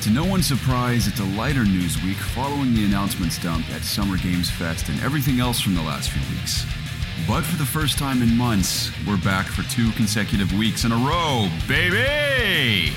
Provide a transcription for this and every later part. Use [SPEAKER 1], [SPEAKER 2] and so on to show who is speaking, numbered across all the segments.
[SPEAKER 1] To no one's surprise, it's a lighter news week following the announcements dumped at Summer Games Fest and everything else from the last few weeks. But for the first time in months, we're back for 2 consecutive weeks in a row, baby!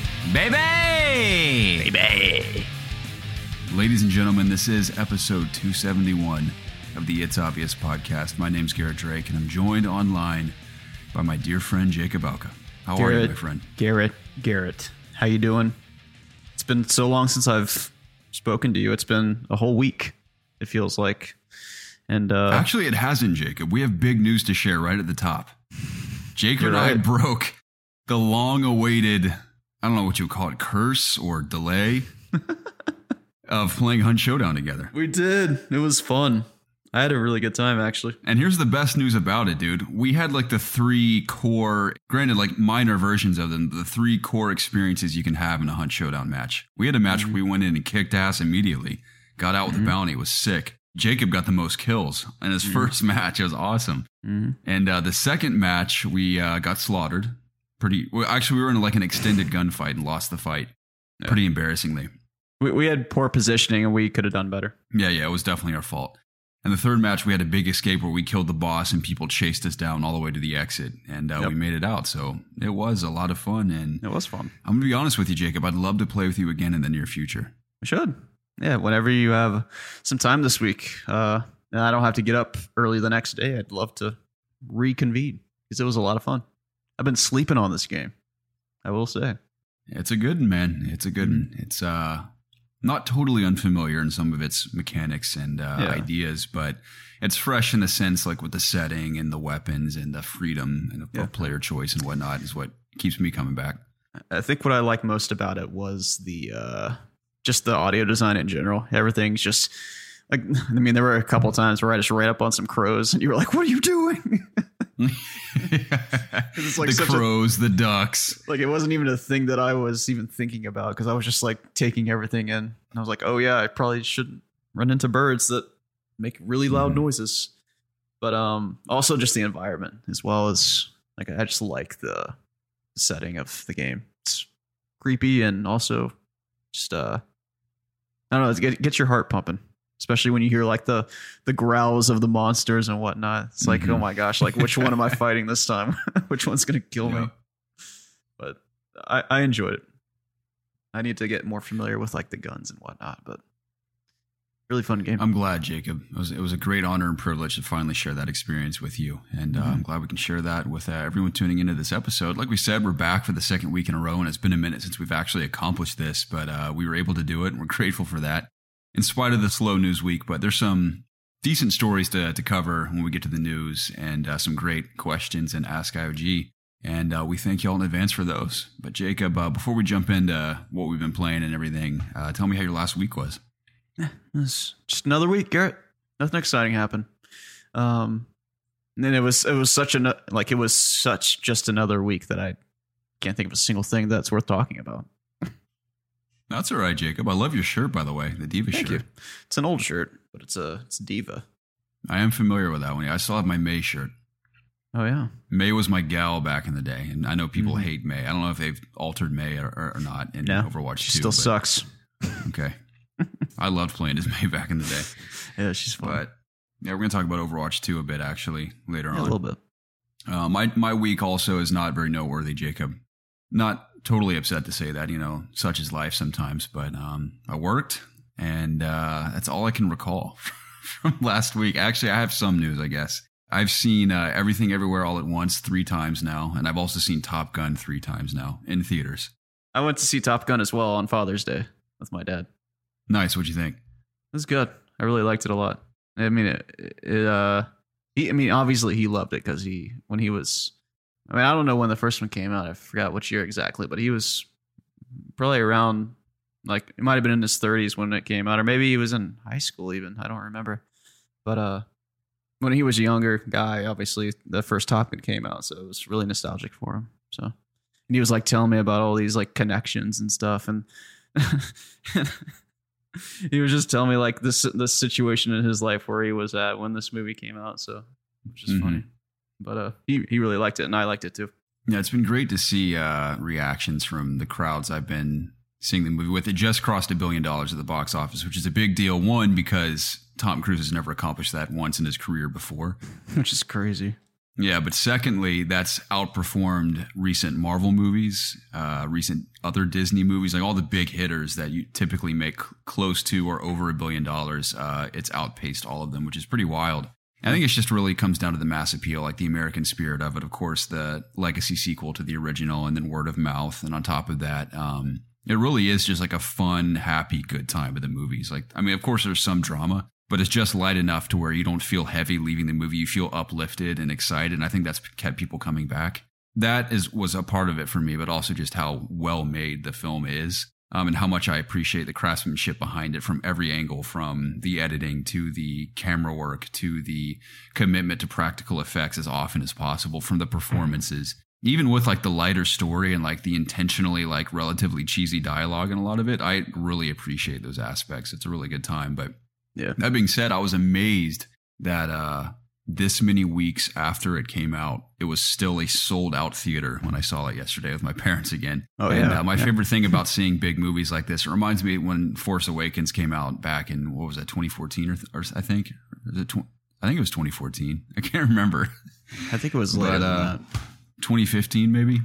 [SPEAKER 1] Baby! Baby! Ladies and gentlemen, this is episode 271 of the It's Obvious podcast. My name's Garrett Drake, and I'm joined online by my dear friend Jacob Alka. How are you, my friend?
[SPEAKER 2] Garrett, how you doing? It's been so long since I've spoken to you. It's been a whole week, it feels like. And
[SPEAKER 1] actually, it hasn't, Jacob. We have big news to share right at the top. Jacob and I broke the long-awaited, I don't know what you would call it, curse or delay of playing Hunt Showdown together.
[SPEAKER 2] We did. It was fun. I had a really good time, actually.
[SPEAKER 1] And here's the best news about it, dude. We had like the 3 core, granted like minor versions of them, the 3 core experiences you can have in a Hunt Showdown match. We had a match where we went in and kicked ass immediately, got out with the bounty, it was sick. Jacob got the most kills in his first match. It was awesome. And the second match, we got slaughtered. Actually, we were in like an extended gunfight and lost the fight pretty embarrassingly.
[SPEAKER 2] We had poor positioning and we could have done better.
[SPEAKER 1] Yeah, it was definitely our fault. And the third match, we had a big escape where we killed the boss and people chased us down all the way to the exit. And we made it out. So it was a lot of fun. And
[SPEAKER 2] it was fun.
[SPEAKER 1] I'm going to be honest with you, Jacob. I'd love to play with you again in the near future.
[SPEAKER 2] We should. Yeah, whenever you have some time this week, and I don't have to get up early the next day, I'd love to reconvene because it was a lot of fun. I've been sleeping on this game, I will say.
[SPEAKER 1] It's a good one, man. It's a good one. It's not totally unfamiliar in some of its mechanics and ideas, but it's fresh in a sense, like with the setting and the weapons and the freedom and the player choice and whatnot is what keeps me coming back.
[SPEAKER 2] I think what I like most about it was the just the audio design in general. Everything's just like, I mean, there were a couple of times where I just ran up on some crows and you were like, what are you doing?
[SPEAKER 1] It's like the crows, the ducks.
[SPEAKER 2] Like it wasn't even a thing that I was even thinking about because I was just like taking everything in. And I was like, oh yeah, I probably shouldn't run into birds that make really loud noises. But also just the environment as well as like, I just like the setting of the game. It's creepy and also just, I don't know, it gets your heart pumping, especially when you hear like the growls of the monsters and whatnot. It's like, oh my gosh, like which one am I fighting this time? Which one's going to kill me? But I enjoyed it. I need to get more familiar with like the guns and whatnot, but really fun game.
[SPEAKER 1] I'm glad, Jacob. It was a great honor and privilege to finally share that experience with you. And I'm glad we can share that with everyone tuning into this episode. Like we said, we're back for the second week in a row, and it's been a minute since we've actually accomplished this, but we were able to do it, and we're grateful for that. In spite of the slow news week, but there's some decent stories to cover when we get to the news and some great questions and Ask IOG. And we thank y'all in advance for those. But Jacob, before we jump into what we've been playing and everything, tell me how your last week was.
[SPEAKER 2] Yeah, it was just another week, Garrett. Nothing exciting happened. And then it was such just another week that I can't think of a single thing that's worth talking about.
[SPEAKER 1] That's all right, Jacob. I love your shirt, by the way, the Diva
[SPEAKER 2] Thank
[SPEAKER 1] shirt.
[SPEAKER 2] You. It's an old shirt, but it's Diva.
[SPEAKER 1] I am familiar with that one. I still have my May shirt.
[SPEAKER 2] Oh, yeah.
[SPEAKER 1] May was my gal back in the day, and I know people hate May. I don't know if they've altered May or not in Overwatch 2.
[SPEAKER 2] She still sucks.
[SPEAKER 1] Okay. I loved playing as May back in the day.
[SPEAKER 2] Yeah, she's fun.
[SPEAKER 1] But yeah, we're going to talk about Overwatch 2 a bit, actually, later on.
[SPEAKER 2] A little bit.
[SPEAKER 1] My week also is not very noteworthy, Jacob. Not totally upset to say that, such is life sometimes, but I worked, and that's all I can recall from last week. Actually, I have some news, I guess. I've seen Everything Everywhere All at Once 3 times now, and I've also seen Top Gun 3 times now in theaters.
[SPEAKER 2] I went to see Top Gun as well on Father's Day with my dad.
[SPEAKER 1] Nice. What'd you think?
[SPEAKER 2] It was good. I really liked it a lot. I mean, obviously he loved it because I don't know when the first one came out. I forgot which year exactly, but he was probably around, like, it might have been in his 30s when it came out, or maybe he was in high school even. I don't remember. But when he was a younger guy, obviously the first Top Gun came out, so it was really nostalgic for him. So, and he was like telling me about all these like connections and stuff, and he was just telling me like this situation in his life where he was at when this movie came out. So, which is funny. But he really liked it, and I liked it too.
[SPEAKER 1] Yeah, it's been great to see reactions from the crowds I've been seeing the movie with. It just crossed $1 billion at the box office, which is a big deal. One, because Tom Cruise has never accomplished that once in his career before.
[SPEAKER 2] Which is crazy.
[SPEAKER 1] Yeah, but secondly, that's outperformed recent Marvel movies, recent other Disney movies, like all the big hitters that you typically make close to or over $1 billion. It's outpaced all of them, which is pretty wild. I think it just really comes down to the mass appeal, like the American spirit of it. Of course, the legacy sequel to the original, and then word of mouth. And on top of that, it really is just like a fun, happy, good time with the movies. Like, I mean, of course, there's some drama, but it's just light enough to where you don't feel heavy leaving the movie. You feel uplifted and excited. And I think that's kept people coming back. That was a part of it for me, but also just how well made the film is. And how much I appreciate the craftsmanship behind it from every angle, from the editing to the camera work to the commitment to practical effects as often as possible, from the performances, even with like the lighter story and like the intentionally like relatively cheesy dialogue and a lot of it. I really appreciate those aspects. It's a really good time. But yeah, that being said, I was amazed that this many weeks after it came out, it was still a sold out theater when I saw it yesterday with my parents again. Oh, and yeah. My favorite thing about seeing big movies like this, it reminds me when Force Awakens came out back in, what was that, 2014 or I think? I think it was 2014. I can't remember.
[SPEAKER 2] I think it was later than that.
[SPEAKER 1] 2015 maybe.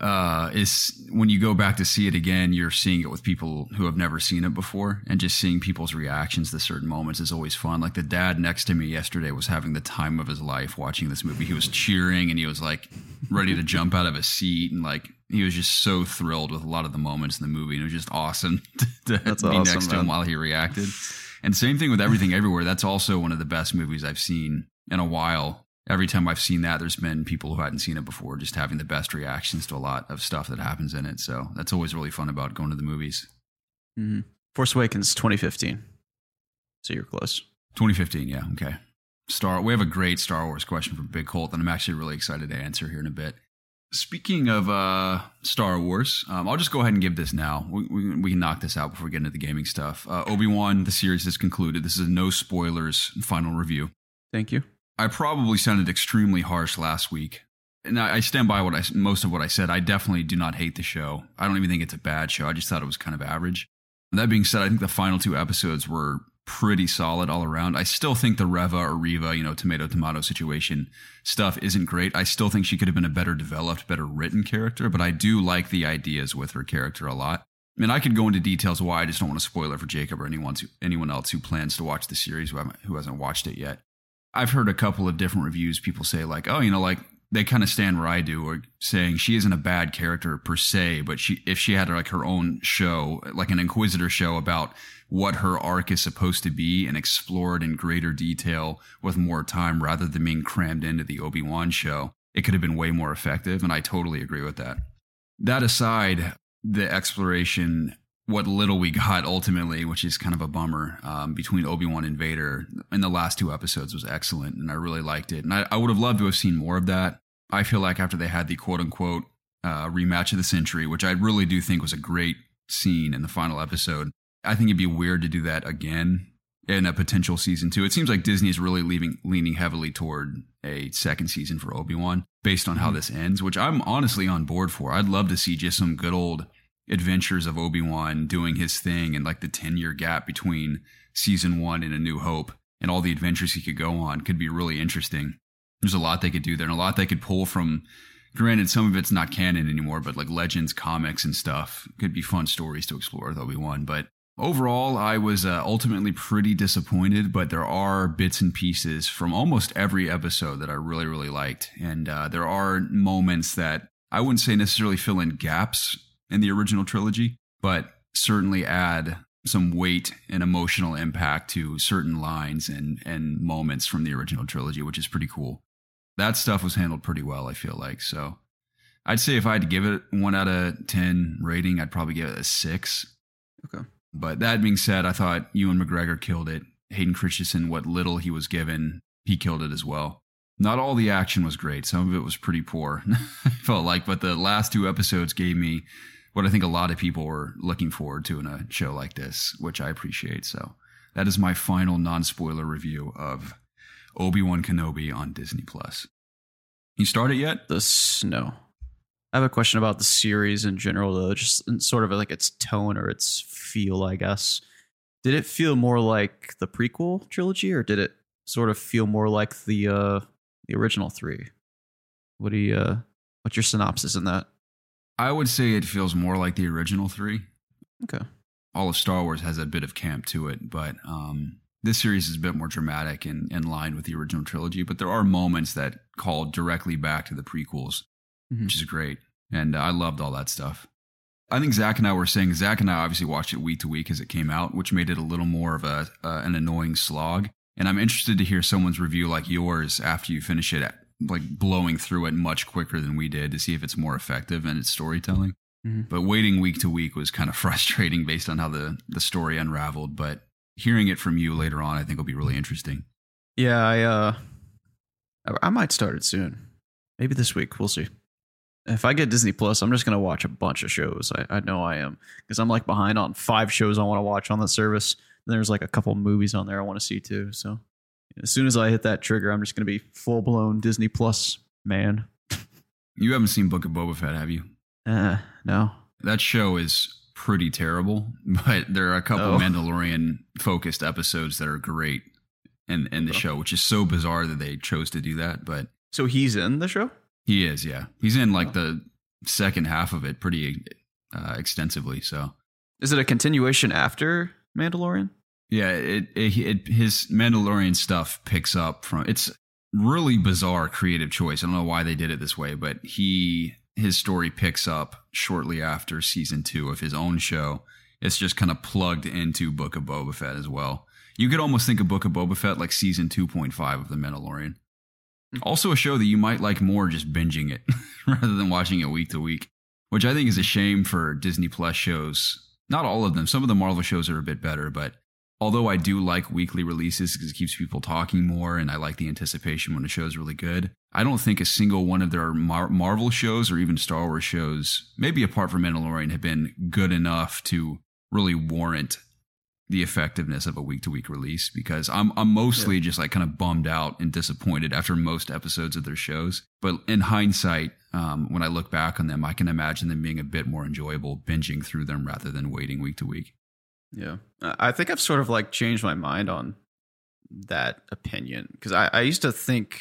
[SPEAKER 1] Is when you go back to see it again, you're seeing it with people who have never seen it before, and just seeing people's reactions to certain moments is always fun. Like the dad next to me yesterday was having the time of his life watching this movie. He was cheering and he was like ready to jump out of his seat, and like he was just so thrilled with a lot of the moments in the movie, and it was just awesome to be next to him while he reacted. And same thing with Everything Everywhere. That's also one of the best movies I've seen in a while. Every time I've seen that, there's been people who hadn't seen it before just having the best reactions to a lot of stuff that happens in it. So that's always really fun about going to the movies.
[SPEAKER 2] Mm-hmm. Force Awakens 2015. So you're close.
[SPEAKER 1] 2015, yeah. Okay. We have a great Star Wars question from Big Colt that I'm actually really excited to answer here in a bit. Speaking of Star Wars, I'll just go ahead and give this now. We can knock this out before we get into the gaming stuff. Obi-Wan, the series is concluded. This is a no spoilers final review.
[SPEAKER 2] Thank you.
[SPEAKER 1] I probably sounded extremely harsh last week, and I stand by most of what I said. I definitely do not hate the show. I don't even think it's a bad show. I just thought it was kind of average. That being said, I think the final 2 episodes were pretty solid all around. I still think the Reva, tomato situation stuff isn't great. I still think she could have been a better developed, better written character, but I do like the ideas with her character a lot. I mean, I could go into details why. I just don't want to spoil it for Jacob or anyone else who plans to watch the series who hasn't watched it yet. I've heard a couple of different reviews. People say like, they kind of stand where I do, or saying she isn't a bad character per se, but if she had like her own show, like an Inquisitor show about what her arc is supposed to be and explored in greater detail with more time rather than being crammed into the Obi-Wan show, it could have been way more effective. And I totally agree with that. That aside, the exploration, what little we got ultimately, which is kind of a bummer, between Obi-Wan and Vader in the last 2 episodes was excellent, and I really liked it. And I would have loved to have seen more of that. I feel like after they had the quote-unquote rematch of the century, which I really do think was a great scene in the final episode, I think it'd be weird to do that again in a potential season 2. It seems like Disney is really leaning heavily toward a second season for Obi-Wan based on how this ends, which I'm honestly on board for. I'd love to see just some good old adventures of Obi-Wan doing his thing, and like the 10-year gap between season 1 and A New Hope and all the adventures he could go on could be really interesting. There's a lot they could do there, and a lot they could pull from, granted some of it's not canon anymore, but like Legends comics and stuff could be fun stories to explore with Obi-Wan. But overall, I was ultimately pretty disappointed, but there are bits and pieces from almost every episode that I really, really liked. And there are moments that I wouldn't say necessarily fill in gaps in the original trilogy, but certainly add some weight and emotional impact to certain lines and moments from the original trilogy, which is pretty cool. That stuff was handled pretty well, I feel like. So I'd say if I had to give it 1 out of 10 rating, I'd probably give it a 6.
[SPEAKER 2] Okay. But
[SPEAKER 1] that being said, I thought Ewan McGregor killed it. Hayden Christensen, what little he was given, he killed it as well. Not all the action was great. Some of it was pretty poor, I felt like. But the last 2 episodes gave me what I think a lot of people were looking forward to in a show like this, which I appreciate. So that is my final non-spoiler review of Obi-Wan Kenobi on Disney+. You started yet?
[SPEAKER 2] No. I have a question about the series in general, though, just in sort of like its tone or its feel, I guess. Did it feel more like the prequel trilogy, or did it sort of feel more like the original three? What's your synopsis in that?
[SPEAKER 1] I would say it feels more like the original three.
[SPEAKER 2] Okay.
[SPEAKER 1] All of Star Wars has a bit of camp to it, but this series is a bit more dramatic and in line with the original trilogy. But there are moments that call directly back to the prequels, which is great. And I loved all that stuff. I think Zach and I obviously watched it week to week as it came out, which made it a little more of an annoying slog. And I'm interested to hear someone's review like yours after you finish it, like blowing through it much quicker than we did, to see if it's more effective in its storytelling. But waiting week to week was kind of frustrating based on how the story unraveled. But hearing it from you later on, I think will be really interesting.
[SPEAKER 2] Yeah, I might start it soon. Maybe this week. We'll see. If I get Disney Plus, I'm just going to watch a bunch of shows. I know I am, because I'm like behind on 5 shows I want to watch on the service. And there's like a couple movies on there I want to see too. So as soon as I hit that trigger, I'm just going to be full blown Disney Plus man.
[SPEAKER 1] You haven't seen Book of Boba Fett, have you?
[SPEAKER 2] No.
[SPEAKER 1] That show is pretty terrible, but there are a couple Mandalorian focused episodes that are great in the show, which is so bizarre that they chose to do that. But
[SPEAKER 2] so he's in the show? He
[SPEAKER 1] is, yeah. He's in like the second half of it pretty extensively. So,
[SPEAKER 2] is it a continuation after Mandalorian?
[SPEAKER 1] Yeah, his Mandalorian stuff picks up from. It's really bizarre creative choice. I don't know why they did it this way, but his story picks up shortly after season 2 of his own show. It's just kind of plugged into Book of Boba Fett as well. You could almost think of Book of Boba Fett like season 2.5 of The Mandalorian. Also a show that you might like more just binging it rather than watching it week to week, which I think is a shame for Disney Plus shows. Not all of them. Some of the Marvel shows are a bit better, but although I do like weekly releases because it keeps people talking more and I like the anticipation when a show is really good, I don't think a single one of their Marvel shows or even Star Wars shows, maybe apart from Mandalorian, have been good enough to really warrant the effectiveness of a week-to-week release, because I'm mostly just like kind of bummed out and disappointed after most episodes of their shows. But in hindsight, when I look back on them, I can imagine them being a bit more enjoyable binging through them rather than waiting week to week.
[SPEAKER 2] Yeah. I think I've sort of like changed my mind on that opinion, because I used to think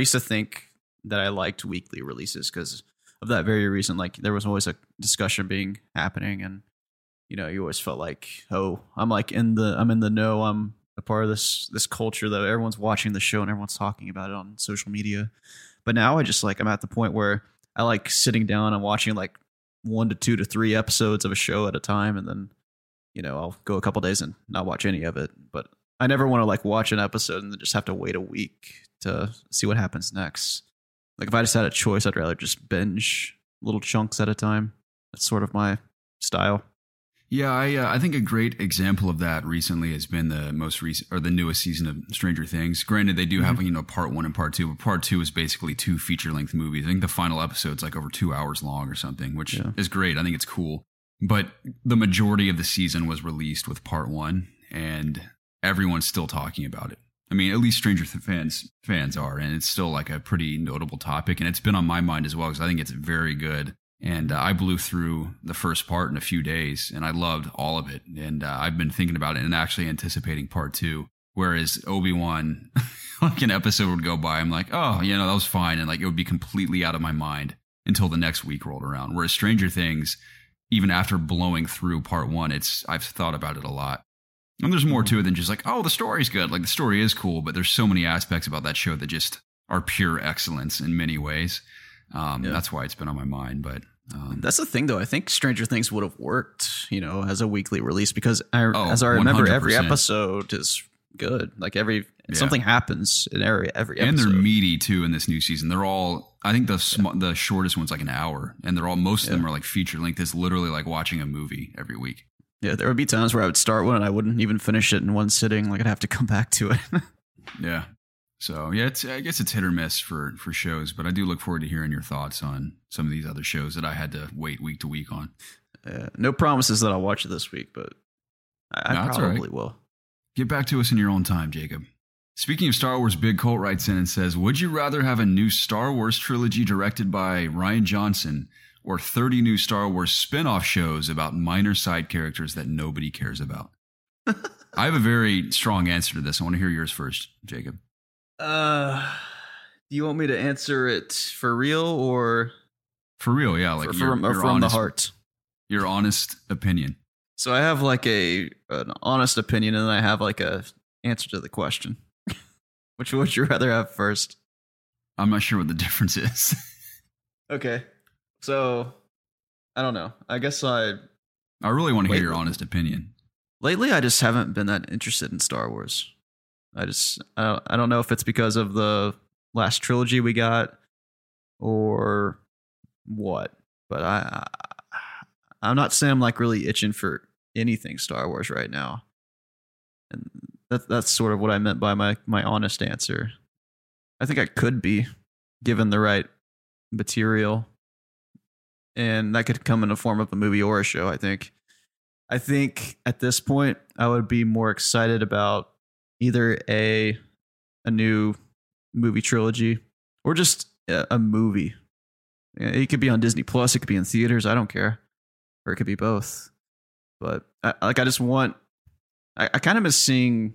[SPEAKER 2] that I liked weekly releases because of that very reason. Like there was always a discussion being happening, and you know, you always felt like, oh, I'm in the know. I'm a part of this culture that everyone's watching the show and everyone's talking about it on social media. But now I just I'm at the point where I like sitting down and watching like 1 to 2 to 3 episodes of a show at a time, and then, you know, I'll go a couple days and not watch any of it. But I never want to like watch an episode and then just have to wait a week to see what happens next. Like if I just had a choice, I'd rather just binge little chunks at a time. That's sort of my style.
[SPEAKER 1] Yeah, I think a great example of that recently has been the most recent or the newest season of Stranger Things. Granted, they do have, you know, part 1 and part 2, but part 2 is basically 2 feature-length movies. I think the final episode's like over 2 hours long or something, which is great. I think it's cool. But the majority of the season was released with part 1, and everyone's still talking about it. I mean, at least Stranger Things fans are, and it's still like a pretty notable topic, and it's been on my mind as well because I think it's very good. And I blew through the first part in a few days, and I loved all of it. And I've been thinking about it and actually anticipating part 2. Whereas Obi-Wan, like an episode would go by, I'm like, oh, you know, that was fine. And like it would be completely out of my mind until the next week rolled around. Whereas Stranger Things, even after blowing through part 1, I've thought about it a lot. And there's more to it than just like, oh, the story's good. Like the story is cool, but there's so many aspects about that show that just are pure excellence in many ways. That's why it's been on my mind. But
[SPEAKER 2] that's the thing, though. I think Stranger Things would have worked, you know, as a weekly release, because as I remember, 100%. Every episode is good. Like something happens in every episode.
[SPEAKER 1] And they're meaty too in this new season. They're all, I think the shortest one's like an hour, and most of them are like feature length. It's literally like watching a movie every week.
[SPEAKER 2] Yeah, there would be times where I would start one and I wouldn't even finish it in one sitting. Like I'd have to come back to it.
[SPEAKER 1] Yeah. So, yeah, I guess it's hit or miss for shows, but I do look forward to hearing your thoughts on some of these other shows that I had to wait week to week on.
[SPEAKER 2] No promises that I'll watch it this week, but I probably will.
[SPEAKER 1] Get back to us in your own time, Jacob. Speaking of Star Wars, Big Colt writes in and says, would you rather have a new Star Wars trilogy directed by Rian Johnson or 30 new Star Wars spin-off shows about minor side characters that nobody cares about? I have a very strong answer to this. I want to hear yours first, Jacob.
[SPEAKER 2] Do you want me to answer it for real or
[SPEAKER 1] for real? Yeah, like
[SPEAKER 2] from the heart.
[SPEAKER 1] Your honest opinion.
[SPEAKER 2] So I have like an honest opinion, and then I have like a answer to the question. Which would you rather have first?
[SPEAKER 1] I'm not sure what the difference is.
[SPEAKER 2] Okay, so I don't know. I guess I
[SPEAKER 1] really want to hear your honest opinion.
[SPEAKER 2] Lately, I just haven't been that interested in Star Wars. I don't know if it's because of the last trilogy we got or what, but I'm not saying I'm like really itching for anything Star Wars right now. And that's sort of what I meant by my honest answer. I think I could be given the right material, and that could come in the form of a movie or a show. I think at this point I would be more excited about either a new movie trilogy or just a movie. It could be on Disney Plus, it could be in theaters, I don't care, or it could be both. But I just want, I kind of miss seeing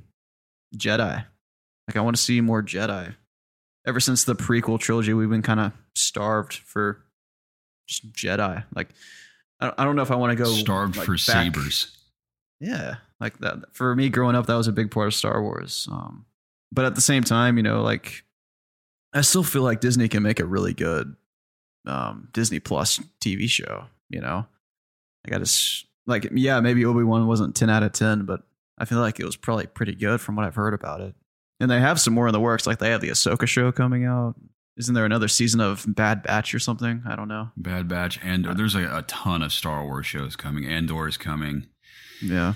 [SPEAKER 2] Jedi. Like I want to see more Jedi. Ever since the prequel trilogy, we've been kind of starved for just Jedi. Like I don't know if I want to go
[SPEAKER 1] starved like, for back. Sabers.
[SPEAKER 2] Yeah, like that. For me, growing up, that was a big part of Star Wars. But at the same time, like I still feel like Disney can make a really good Disney Plus TV show. Like I just like maybe Obi-Wan wasn't 10 out of 10, but I feel like it was probably pretty good from what I've heard about it. And they have some more in the works. Like they have the Ahsoka show coming out. Isn't there another season of Bad Batch or something? I don't know.
[SPEAKER 1] Bad Batch, and there's a ton of Star Wars shows coming. Andor is coming.
[SPEAKER 2] Yeah.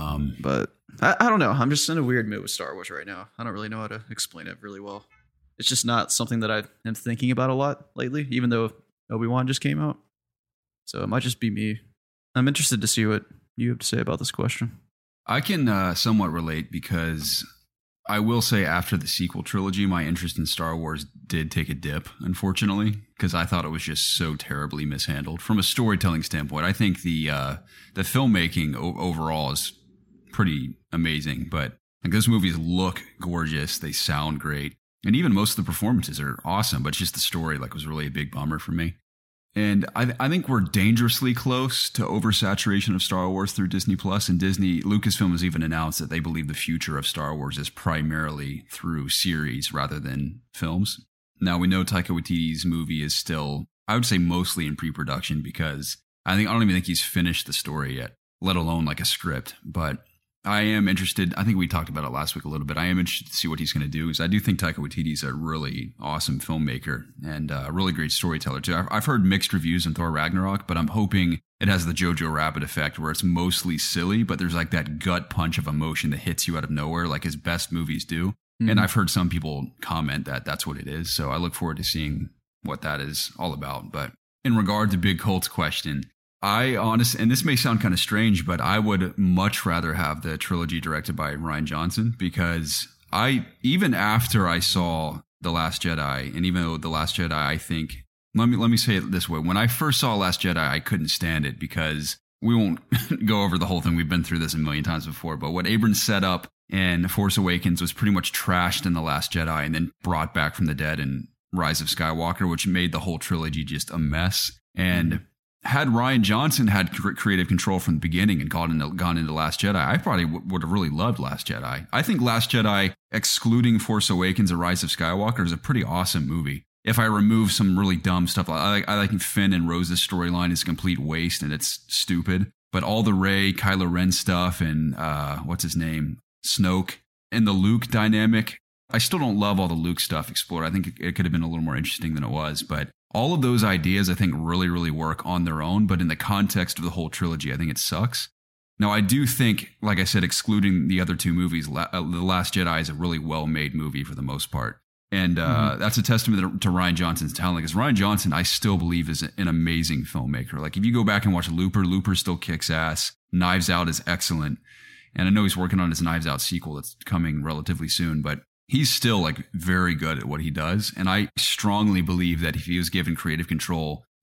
[SPEAKER 2] But I don't know. I'm just in a weird mood with Star Wars right now. I don't really know how to explain it really well. It's just not something that I am thinking about a lot lately, even though Obi-Wan just came out. So it might just be me. I'm interested to see what you have to say about this question.
[SPEAKER 1] I can somewhat relate because I will say after the sequel trilogy, my interest in Star Wars did take a dip, unfortunately, because I thought it was just so terribly mishandled. From a storytelling standpoint, I think the filmmaking overall is pretty amazing, but like those movies look gorgeous, they sound great, and even most of the performances are awesome, but just the story was really a big bummer for me. And I think we're dangerously close to oversaturation of Star Wars through Disney Plus, and Lucasfilm has even announced that they believe the future of Star Wars is primarily through series rather than films. Now we know Taika Waititi's movie is still, I would say, mostly in pre-production because I don't even think he's finished the story yet, let alone like a script. But I am interested. I think we talked about it last week a little bit. I am interested to see what he's going to do because I do think Taika Waititi is a really awesome filmmaker and a really great storyteller too. I've heard mixed reviews on Thor Ragnarok, but I'm hoping it has the Jojo Rabbit effect where it's mostly silly, but there's like that gut punch of emotion that hits you out of nowhere like his best movies do. Mm-hmm. And I've heard some people comment that that's what it is. So I look forward to seeing what that is all about. But in regard to Big Colt's question, I honestly, and this may sound kind of strange, but I would much rather have the trilogy directed by Rian Johnson because even after I saw The Last Jedi, and even though The Last Jedi, I think, let me say it this way. When I first saw Last Jedi, I couldn't stand it because we won't go over the whole thing. We've been through this a million times before, but what Abrams set up in Force Awakens was pretty much trashed in The Last Jedi and then brought back from the dead in Rise of Skywalker, which made the whole trilogy just a mess. And had Rian Johnson had creative control from the beginning and gone into Last Jedi, I probably would have really loved Last Jedi. I think Last Jedi, excluding Force Awakens and Rise of Skywalker, is a pretty awesome movie. If I remove some really dumb stuff, I think Finn and Rose's storyline is a complete waste and it's stupid. But all the Rey, Kylo Ren stuff and what's his name, Snoke, and the Luke dynamic, I still don't love all the Luke stuff explored. I think it could have been a little more interesting than it was, but all of those ideas, I think, really, really work on their own. But in the context of the whole trilogy, I think it sucks. Now, I do think, like I said, excluding the other two movies, The Last Jedi is a really well-made movie for the most part. And that's a testament to Rian Johnson's talent. Because Rian Johnson, I still believe, is an amazing filmmaker. Like, if you go back and watch Looper still kicks ass. Knives Out is excellent. And I know he's working on his Knives Out sequel that's coming relatively soon. But he's still very good at what he does. And I strongly believe that if he was given creative control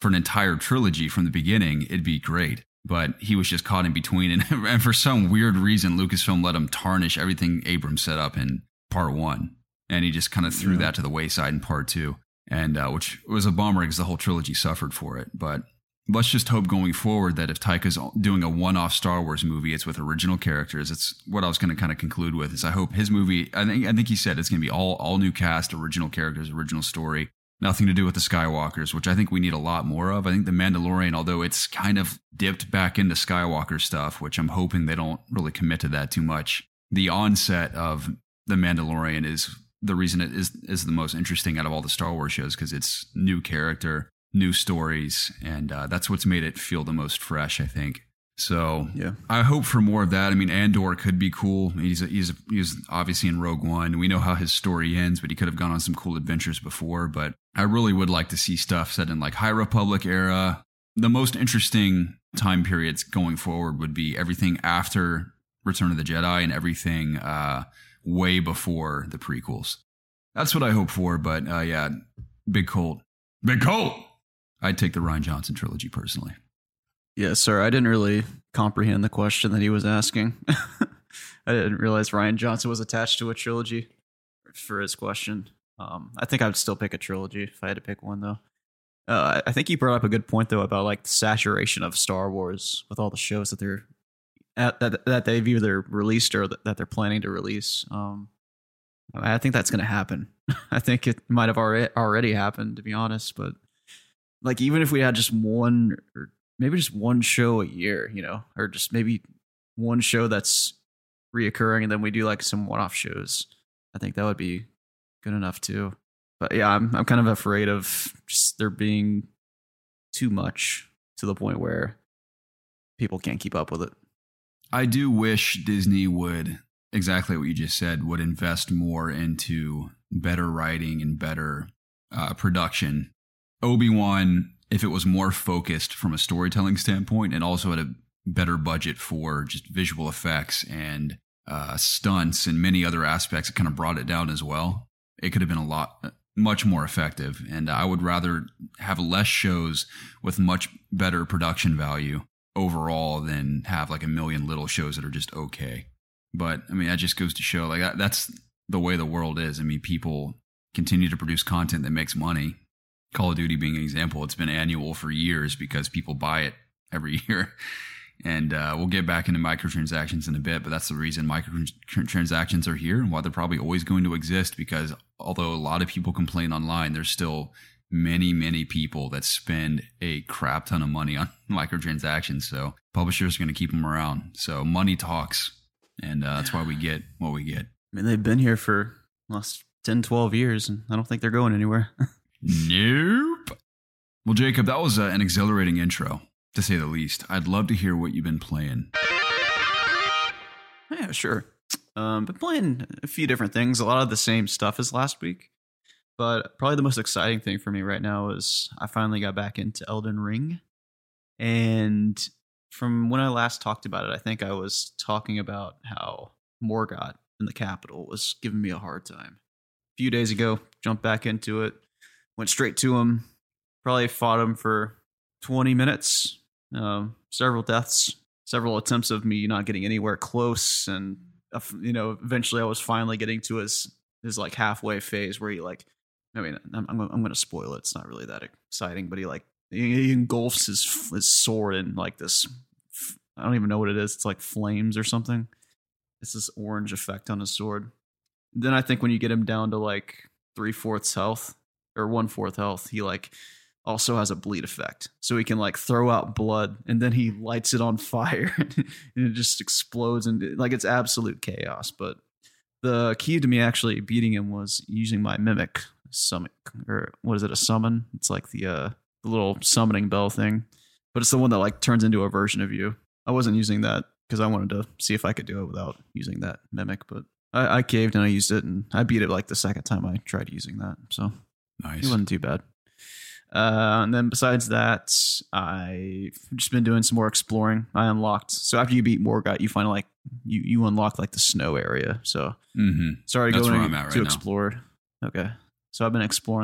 [SPEAKER 1] for an entire trilogy from the beginning, it'd be great. But he was just caught in between. And for some weird reason, Lucasfilm let him tarnish everything Abrams set up in part 1. And he just kind of threw that to the wayside in part 2. And which was a bummer because the whole trilogy suffered for it. But let's just hope going forward that if Taika's doing a one-off Star Wars movie, it's with original characters. It's what I was going to kind of conclude with is I hope his movie, I think he said it's going to be all new cast, original characters, original story. Nothing to do with the Skywalkers, which I think we need a lot more of. I think The Mandalorian, although it's kind of dipped back into Skywalker stuff, which I'm hoping they don't really commit to that too much. The onset of The Mandalorian is the reason it is the most interesting out of all the Star Wars shows because it's new character, new stories, and that's what's made it feel the most fresh, I think. So yeah. I hope for more of that. I mean, Andor could be cool. He's obviously in Rogue One. We know how his story ends, but he could have gone on some cool adventures before. But I really would like to see stuff set in like High Republic era. The most interesting time periods going forward would be everything after Return of the Jedi and everything way before the prequels. That's what I hope for. But yeah, Big Colt. I'd take the Rian Johnson trilogy personally.
[SPEAKER 2] Yeah, sir. I didn't really comprehend the question that he was asking. I didn't realize Rian Johnson was attached to a trilogy for his question. I think I would still pick a trilogy if I had to pick one, though. I think he brought up a good point, though, about like the saturation of Star Wars with all the shows that they're that they've either released or that they're planning to release. I think that's going to happen. I think it might have already happened, to be honest. But like, even if we had just one or maybe just one show a year, you know, or just maybe one show that's reoccurring and then we do like some one-off shows, I think that would be good enough too. But yeah, I'm kind of afraid of just there being too much to the point where people can't keep up with it.
[SPEAKER 1] I do wish Disney would, exactly what you just said, would invest more into better writing and better production. Obi-Wan, if it was more focused from a storytelling standpoint and also had a better budget for just visual effects and stunts and many other aspects, it kind of brought it down as well. It could have been much more effective. And I would rather have less shows with much better production value overall than have like a million little shows that are just okay. But I mean, that just goes to show like that's the way the world is. I mean, people continue to produce content that makes money. Call of Duty being an example, it's been annual for years because people buy it every year. And we'll get back into microtransactions in a bit, but that's the reason microtransactions are here and why they're probably always going to exist, because although a lot of people complain online, there's still many, many people that spend a crap ton of money on microtransactions. So publishers are going to keep them around. So money talks, and that's why we get what we get.
[SPEAKER 2] I mean, they've been here for last 10, 12 years, and I don't think they're going anywhere.
[SPEAKER 1] Nope. Well, Jacob, that was an exhilarating intro, to say the least. I'd love to hear what you've been playing.
[SPEAKER 2] Yeah, sure. Been playing a few different things, a lot of the same stuff as last week. But probably the most exciting thing for me right now is I finally got back into Elden Ring. And from when I last talked about it, I think I was talking about how Morgott in the capital was giving me a hard time. A few days ago, jumped back into it, went straight to him, probably fought him for 20 minutes, several deaths, several attempts of me not getting anywhere close. And, eventually I was finally getting to his like halfway phase where he like, I mean, I'm going to spoil it. It's not really that exciting, but he engulfs his sword in like this, I don't even know what it is. It's like flames or something. It's this orange effect on his sword. Then I think when you get him down to like 3/4 health or 1/4 health, he like also has a bleed effect. So he can like throw out blood and then he lights it on fire and it just explodes and like it's absolute chaos. But the key to me actually beating him was using my mimic summon, or what is it, a summon? It's like the little summoning bell thing, but it's the one that like turns into a version of you. I wasn't using that because I wanted to see if I could do it without using that mimic, but I caved and I used it and I beat it like the second time I tried using that. So
[SPEAKER 1] nice.
[SPEAKER 2] It wasn't too bad. And then besides that, I've just been doing some more exploring. I unlocked. So after you beat Morgott, you find like you unlock like the snow area. So started
[SPEAKER 1] That's
[SPEAKER 2] going
[SPEAKER 1] where I'm at right
[SPEAKER 2] to
[SPEAKER 1] now.
[SPEAKER 2] explore. Okay. So I've been exploring that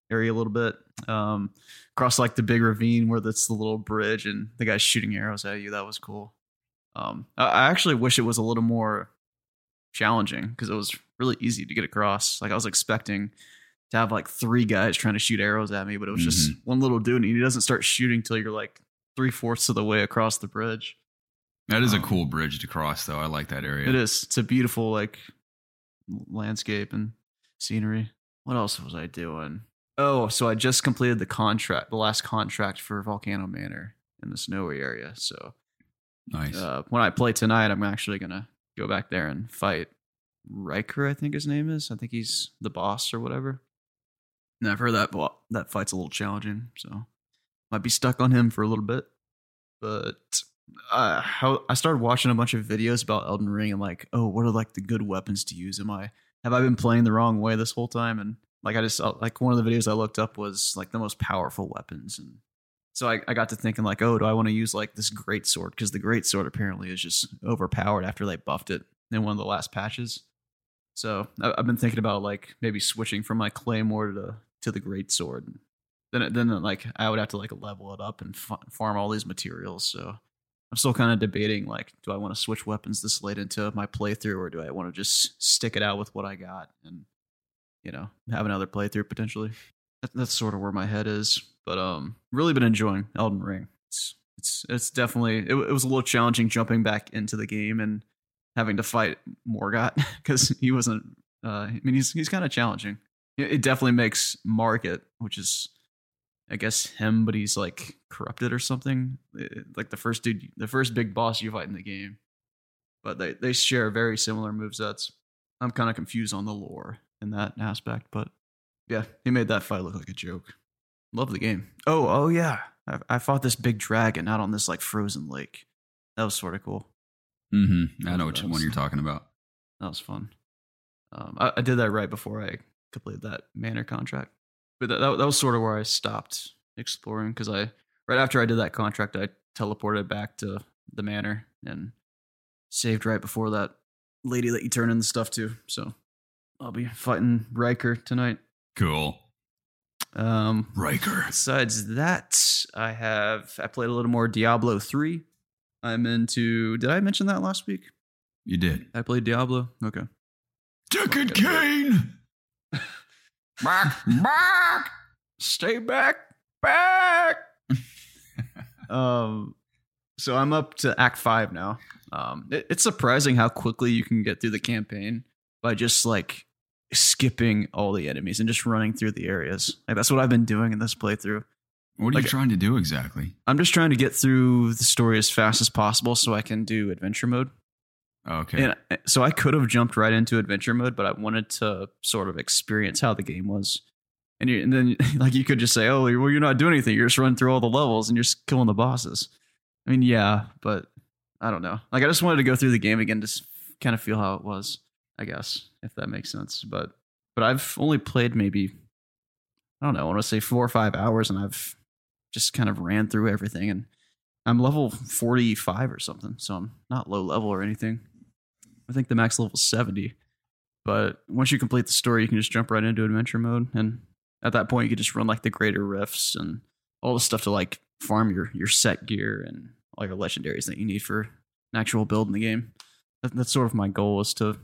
[SPEAKER 2] area a little bit. Across like the big ravine where that's the little bridge and the guy's shooting arrows at you. That was cool. I actually wish it was a little more challenging because it was really easy to get across. Like I was expecting to have like 3 guys trying to shoot arrows at me, but it was just one little dude, and he doesn't start shooting till you're like 3/4 of the way across the bridge.
[SPEAKER 1] That is a cool bridge to cross, though. I like that area.
[SPEAKER 2] It is. It's a beautiful like landscape and scenery. What else was I doing? Oh, so I just completed the last contract for Volcano Manor in the snowy area. So
[SPEAKER 1] nice.
[SPEAKER 2] When I play tonight, I'm actually gonna go back there and fight Riker, I think his name is. I think he's the boss or whatever. And I've heard that fight's a little challenging, so might be stuck on him for a little bit. But I started watching a bunch of videos about Elden Ring and like, oh, what are like the good weapons to use? Have I been playing the wrong way this whole time? And like like one of the videos I looked up was like the most powerful weapons, and so I got to thinking like, oh, do I want to use like this great sword? Because the great sword apparently is just overpowered after they buffed it in one of the last patches. So I've been thinking about like maybe switching from my claymore to the great sword. Then like I would have to like level it up and farm all these materials. So I'm still kind of debating like, do I want to switch weapons this late into my playthrough, or do I want to just stick it out with what I got and have another playthrough potentially? That's sort of where my head is. But really been enjoying Elden Ring. It's definitely it was a little challenging jumping back into the game and having to fight Morgott because he wasn't. He's kind of challenging. It definitely makes Margit, which is I guess him, but he's like corrupted or something. Like the first big boss you fight in the game. But they share very similar movesets. I'm kind of confused on the lore in that aspect, but yeah, he made that fight look like a joke. Love the game. Oh yeah. I fought this big dragon out on this like frozen lake. That was sort of cool.
[SPEAKER 1] Mm-hmm. I know which one you're talking about.
[SPEAKER 2] That was fun. I did that right before I completed that manor contract. But that was sort of where I stopped exploring because right after I did that contract, I teleported back to the manor and saved right before that lady that you turn in the stuff to. So I'll be fighting Riker tonight.
[SPEAKER 1] Cool. Riker.
[SPEAKER 2] Besides that, I played a little more Diablo 3. I'm into. Did I mention that last week?
[SPEAKER 1] You did.
[SPEAKER 2] I played Diablo. Okay.
[SPEAKER 1] Deckard Cain. Back.
[SPEAKER 2] Stay back. So I'm up to Act 5 now. It's surprising how quickly you can get through the campaign by just like skipping all the enemies and just running through the areas. Like that's what I've been doing in this playthrough.
[SPEAKER 1] What are you trying to do exactly?
[SPEAKER 2] I'm just trying to get through the story as fast as possible so I can do adventure mode.
[SPEAKER 1] Okay.
[SPEAKER 2] And so I could have jumped right into adventure mode, but I wanted to sort of experience how the game was. And then like you could just say, oh, well, you're not doing anything. You're just running through all the levels and you're just killing the bosses. I mean, yeah, but I don't know. Like I just wanted to go through the game again to kind of feel how it was, I guess, if that makes sense. But I've only played maybe, I don't know, I want to say 4 or 5 hours, and I've just kind of ran through everything. And I'm level 45 or something, so I'm not low level or anything. I think the max level is 70. But once you complete the story, you can just jump right into adventure mode. And at that point, you can just run like the greater rifts and all the stuff to like farm your set gear and all your legendaries that you need for an actual build in the game. That's sort of my goal is to...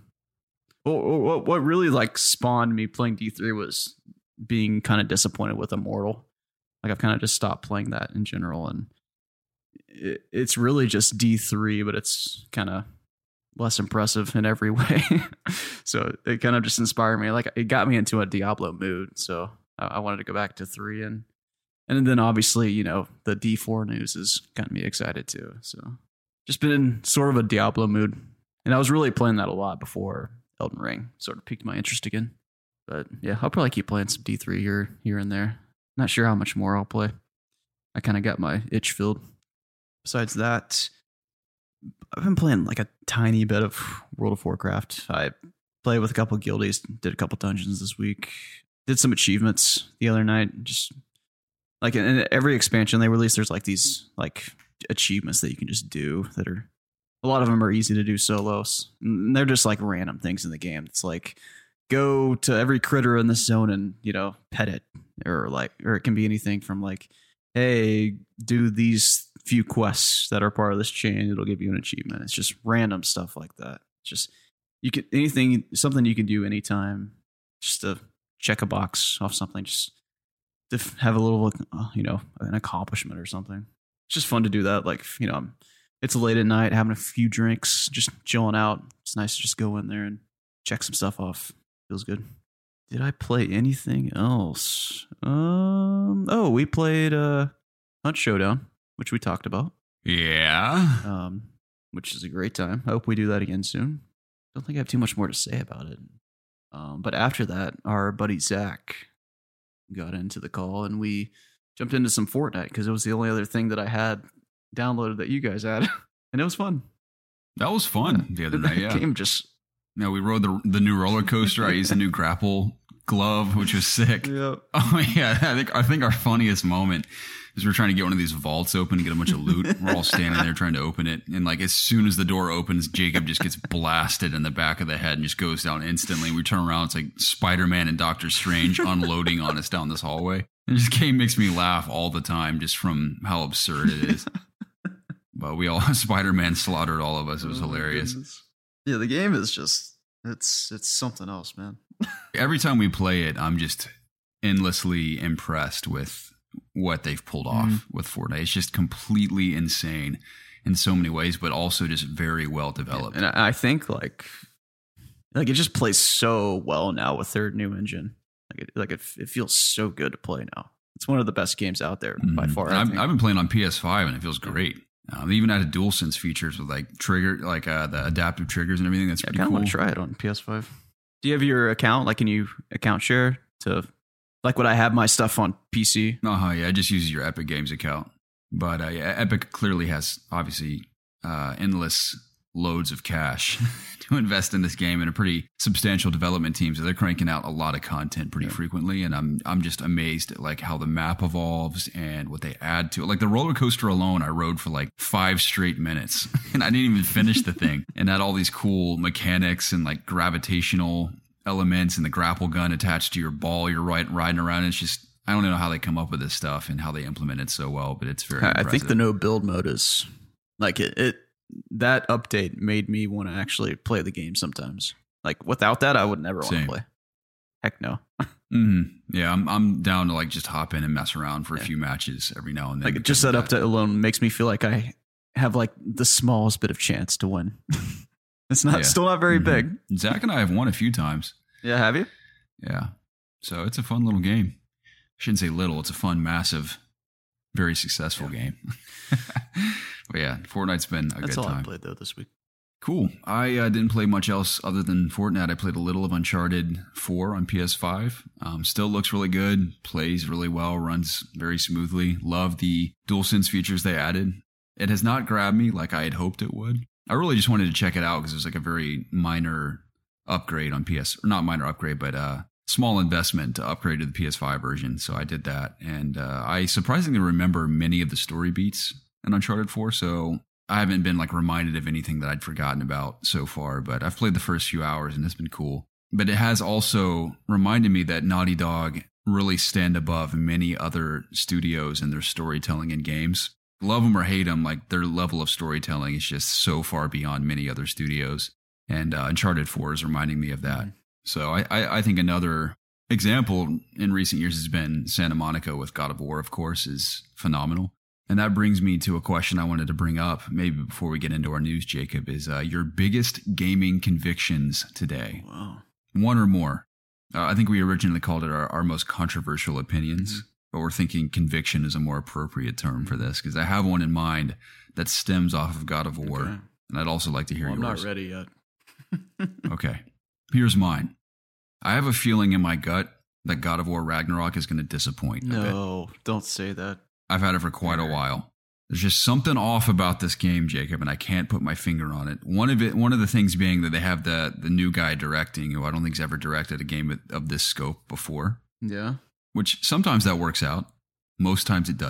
[SPEAKER 2] What really like spawned me playing D3 was being kind of disappointed with Immortal. Like I've kind of just stopped playing that in general. And it's really just D3, but it's kind of less impressive in every way. So it kind of just inspired me. Like it got me into a Diablo mood. So I wanted to go back to 3 and then obviously, the D4 news has gotten me excited too. So just been in sort of a Diablo mood. And I was really playing that a lot before Elden Ring sort of piqued my interest again. But yeah, I'll probably keep playing some D3 here and there. Not sure how much more I'll play. I kind of got my itch filled. Besides that, I've been playing like a tiny bit of World of Warcraft. I played with a couple of guildies, did a couple dungeons this week, did some achievements the other night. Just like in every expansion they release, there's like these like achievements that you can just do that are, a lot of them are easy to do solos. And they're just like random things in the game. It's like go to every critter in this zone and, pet it, or it can be anything from like, hey, do these few quests that are part of this chain. It'll give you an achievement. It's just random stuff like that. Just something you can do anytime, just to check a box off something, just to have a little, an accomplishment or something. It's just fun to do that. Like, it's late at night, having a few drinks, just chilling out. It's nice to just go in there and check some stuff off. Feels good. Did I play anything else? We played Hunt Showdown, which we talked about.
[SPEAKER 1] Yeah.
[SPEAKER 2] Which is a great time. I hope we do that again soon. Don't think I have too much more to say about it. But after that, our buddy Zach got into the call and we jumped into some Fortnite because it was the only other thing that I had downloaded that you guys had. And it was fun.
[SPEAKER 1] That was fun the other night, yeah.
[SPEAKER 2] Game just...
[SPEAKER 1] we rode the new roller coaster. I used a new grapple glove, which was sick.
[SPEAKER 2] Yep.
[SPEAKER 1] Oh yeah, I think our funniest moment is we're trying to get one of these vaults open to get a bunch of loot. We're all standing there trying to open it, and like as soon as the door opens, Jacob just gets blasted in the back of the head and just goes down instantly. We turn around, it's like Spider-Man and Doctor Strange unloading on us down this hallway. And this game makes me laugh all the time just from how absurd it is. But we all Spider-Man slaughtered all of us. It was hilarious.
[SPEAKER 2] Yeah, the game is just it's something else, man.
[SPEAKER 1] Every time we play it, I'm just endlessly impressed with what they've pulled off with Fortnite. It's just completely insane in so many ways, but also just very well developed.
[SPEAKER 2] Yeah, and I think like it just plays so well now with their new engine. It feels so good to play now. It's one of the best games out there by far.
[SPEAKER 1] I've been playing on PS5 and it feels great. They even added DualSense features with like the adaptive triggers and everything. That's pretty cool. I
[SPEAKER 2] want to try it on PS5. Do you have your account? Like, can you account share to like what I have my stuff on PC?
[SPEAKER 1] Yeah, I just use your Epic Games account. But Epic clearly has obviously endless loads of cash to invest in this game and a pretty substantial development team. So they're cranking out a lot of content pretty frequently. And I'm just amazed at like how the map evolves and what they add to it. Like the roller coaster alone, I rode for like 5 straight minutes and I didn't even finish the thing, and had all these cool mechanics and like gravitational elements and the grapple gun attached to your ball. You're riding around. It's just, I don't know how they come up with this stuff and how they implement it so well, but it's very impressive.
[SPEAKER 2] I think the no build mode is like it that update made me want to actually play the game sometimes. Like without that, I would never want to play. Heck no.
[SPEAKER 1] Yeah, I'm down to like just hop in and mess around for a few matches every now and then.
[SPEAKER 2] Like just that update alone makes me feel like I have like the smallest bit of chance to win. It's still not very big.
[SPEAKER 1] Zach and I have won a few times.
[SPEAKER 2] Yeah, have you?
[SPEAKER 1] Yeah. So it's a fun little game. I shouldn't say little. It's a fun, massive, very successful game. But yeah, Fortnite's been a good time.
[SPEAKER 2] That's all I played though this week.
[SPEAKER 1] Cool. I didn't play much else other than Fortnite. I played a little of Uncharted 4 on PS5. Still looks really good. Plays really well. Runs very smoothly. Love the DualSense features they added. It has not grabbed me like I had hoped it would. I really just wanted to check it out because it was like a very minor upgrade on or not minor upgrade, but small investment to upgrade to the PS5 version. So I did that. And I surprisingly remember many of the story beats in Uncharted 4. So I haven't been like reminded of anything that I'd forgotten about so far, but I've played the first few hours and it's been cool. But it has also reminded me that Naughty Dog really stand above many other studios in their storytelling in games. Love them or hate them, like their level of storytelling is just so far beyond many other studios. And Uncharted 4 is reminding me of that. So I think another example in recent years has been Santa Monica with God of War, of course, is phenomenal. And that brings me to a question I wanted to bring up, maybe before we get into our news, Jacob, is your biggest gaming convictions today.
[SPEAKER 2] Wow.
[SPEAKER 1] One or more. I think we originally called it our most controversial opinions, but we're thinking conviction is a more appropriate term for this, because I have one in mind that stems off of God of War. Okay. And I'd also like to hear yours.
[SPEAKER 2] I'm not ready yet.
[SPEAKER 1] Okay. Here's mine. I have a feeling in my gut that God of War Ragnarok is going to disappoint.
[SPEAKER 2] No, don't say that.
[SPEAKER 1] I've had it for quite a while. There's just something off about this game, Jacob, and I can't put my finger on it. One of the things being that they have the new guy directing, who I don't think's ever directed a game of this scope before.
[SPEAKER 2] Yeah.
[SPEAKER 1] Which sometimes that works out. Most times it doesn't.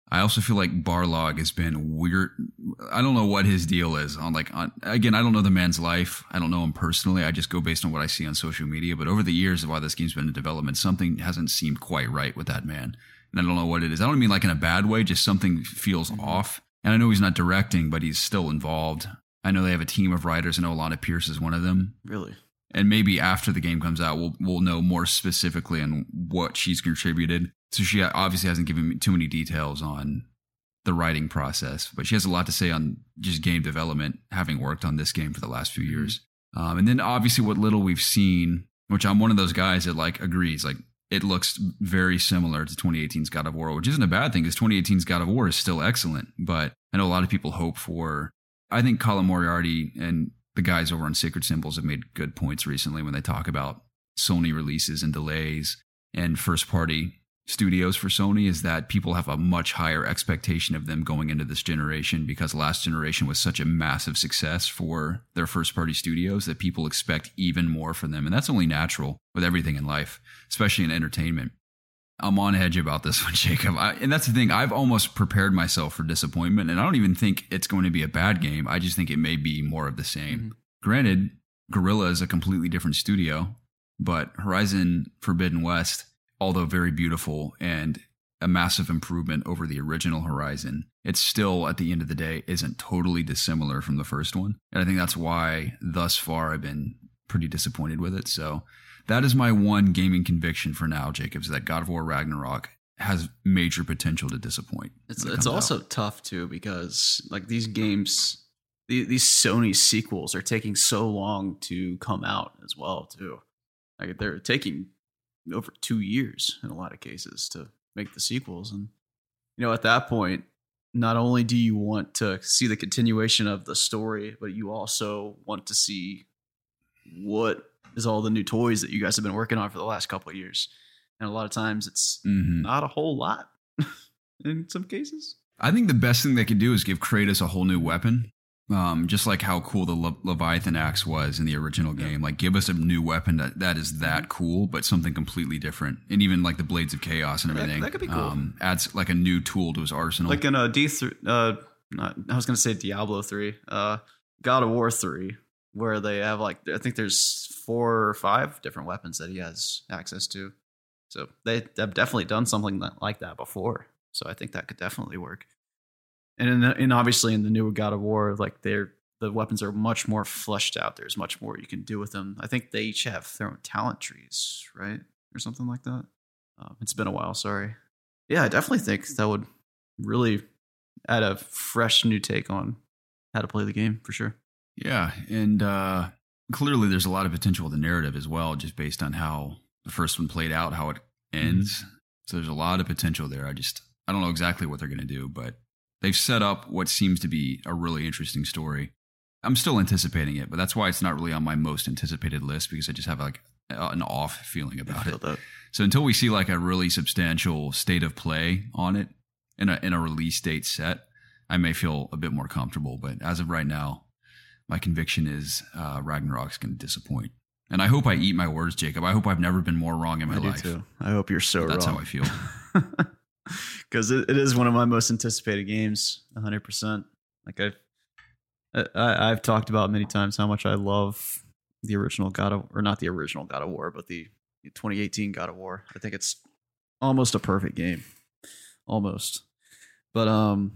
[SPEAKER 1] I also feel like Barlog has been weird. I don't know what his deal is again, I don't know the man's life. I don't know him personally. I just go based on what I see on social media. But over the years while this game's been in development, something hasn't seemed quite right with that man. And I don't know what it is. I don't mean like in a bad way, just something feels off. And I know he's not directing, but he's still involved. I know they have a team of writers. I know Alana Pierce is one of them.
[SPEAKER 2] Really?
[SPEAKER 1] And maybe after the game comes out, we'll know more specifically on what she's contributed. So she obviously hasn't given me too many details on the writing process, but she has a lot to say on just game development, having worked on this game for the last few years. And then obviously what little we've seen, which I'm one of those guys that like agrees, like it looks very similar to 2018's God of War, which isn't a bad thing because 2018's God of War is still excellent. But I know a lot of people hope for, I think Colin Moriarty and the guys over on Sacred Symbols have made good points recently when they talk about Sony releases and delays and first party studios for Sony, is that people have a much higher expectation of them going into this generation because last generation was such a massive success for their first party studios that people expect even more from them. And that's only natural with everything in life, especially in entertainment. I'm on edge about this one, Jacob. And that's the thing. I've almost prepared myself for disappointment, and I don't even think it's going to be a bad game. I just think it may be more of the same. Mm-hmm. Granted, Guerrilla is a completely different studio, but Horizon Forbidden West, although very beautiful and a massive improvement over the original Horizon, it still, at the end of the day, isn't totally dissimilar from the first one. And I think that's why, thus far, I've been pretty disappointed with it. So that is my one gaming conviction for now, Jacob, is that God of War Ragnarok has major potential to disappoint.
[SPEAKER 2] It's also tough, too, because like these games, these Sony sequels are taking so long to come out as well, too. Like they're taking over 2 years in a lot of cases to make the sequels. And, at that point, not only do you want to see the continuation of the story, but you also want to see what is all the new toys that you guys have been working on for the last couple of years. And a lot of times it's not a whole lot in some cases.
[SPEAKER 1] I think the best thing they could do is give Kratos a whole new weapon. Just like how cool the Leviathan axe was in the original game. Like, give us a new weapon that is that cool, but something completely different. And even like the Blades of Chaos and everything.
[SPEAKER 2] That could be cool.
[SPEAKER 1] Adds like a new tool to his arsenal.
[SPEAKER 2] Like in a I was going to say Diablo 3, God of War 3, where they have I think there's 4 or 5 different weapons that he has access to. So they have definitely done something like that before. So I think that could definitely work. And obviously in the newer God of War, like the weapons are much more fleshed out. There's much more you can do with them. I think they each have their own talent trees, right? Or something like that. It's been a while, sorry. Yeah, I definitely think that would really add a fresh new take on how to play the game, for sure.
[SPEAKER 1] Yeah, and clearly there's a lot of potential with the narrative as well, just based on how the first one played out, how it ends. Mm-hmm. So there's a lot of potential there. I don't know exactly what they're going to do, but they've set up what seems to be a really interesting story. I'm still anticipating it, but that's why it's not really on my most anticipated list, because I just have like an off feeling about it. That. So until we see like a really substantial state of play on it in a release date set, I may feel a bit more comfortable. But as of right now, my conviction is Ragnarok's going to disappoint. And I hope I eat my words, Jacob. I hope I've never been more wrong in my life.
[SPEAKER 2] I do too. I hope you're so wrong.
[SPEAKER 1] That's how I feel.
[SPEAKER 2] Because it is one of my most anticipated games, 100%. Like I've talked about many times how much I love the original not the original God of War, but the 2018 God of War. I think it's almost a perfect game, almost. But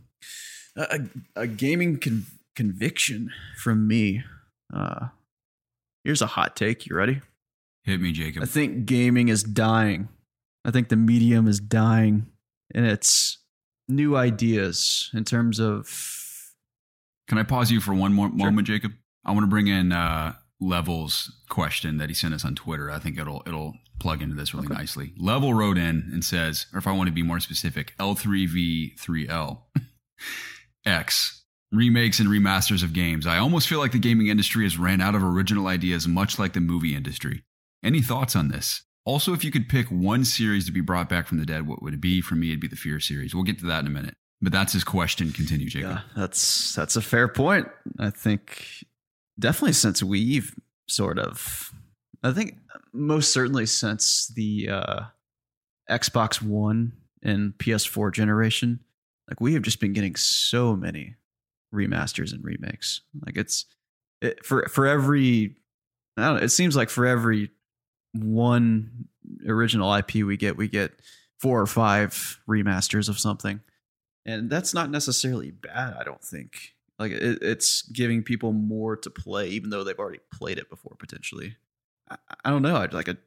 [SPEAKER 2] a gaming conviction from me. Here's a hot take. You ready?
[SPEAKER 1] Hit me, Jacob.
[SPEAKER 2] I think gaming is dying. I think the medium is dying. And it's new ideas in terms of...
[SPEAKER 1] Can I pause you for one more moment, Jacob? I want to bring in Level's question that he sent us on Twitter. I think it'll plug into this really nicely. Level wrote in and says, or if I want to be more specific, L3V3L. X. Remakes and remasters of games. I almost feel like the gaming industry has ran out of original ideas, much like the movie industry. Any thoughts on this? Also, if you could pick one series to be brought back from the dead, what would it be? For me, it'd be the Fear series. We'll get to that in a minute. But that's his question. Continue, Jacob.
[SPEAKER 2] Yeah, that's a fair point. I think definitely since we've I think most certainly since the Xbox One and PS4 generation, like we have just been getting so many remasters and remakes. Like for every, I don't know, it seems like for every one original IP we get 4 or 5 remasters of something. And that's not necessarily bad, I don't think. Like it's giving people more to play, even though they've already played it before potentially. I don't know.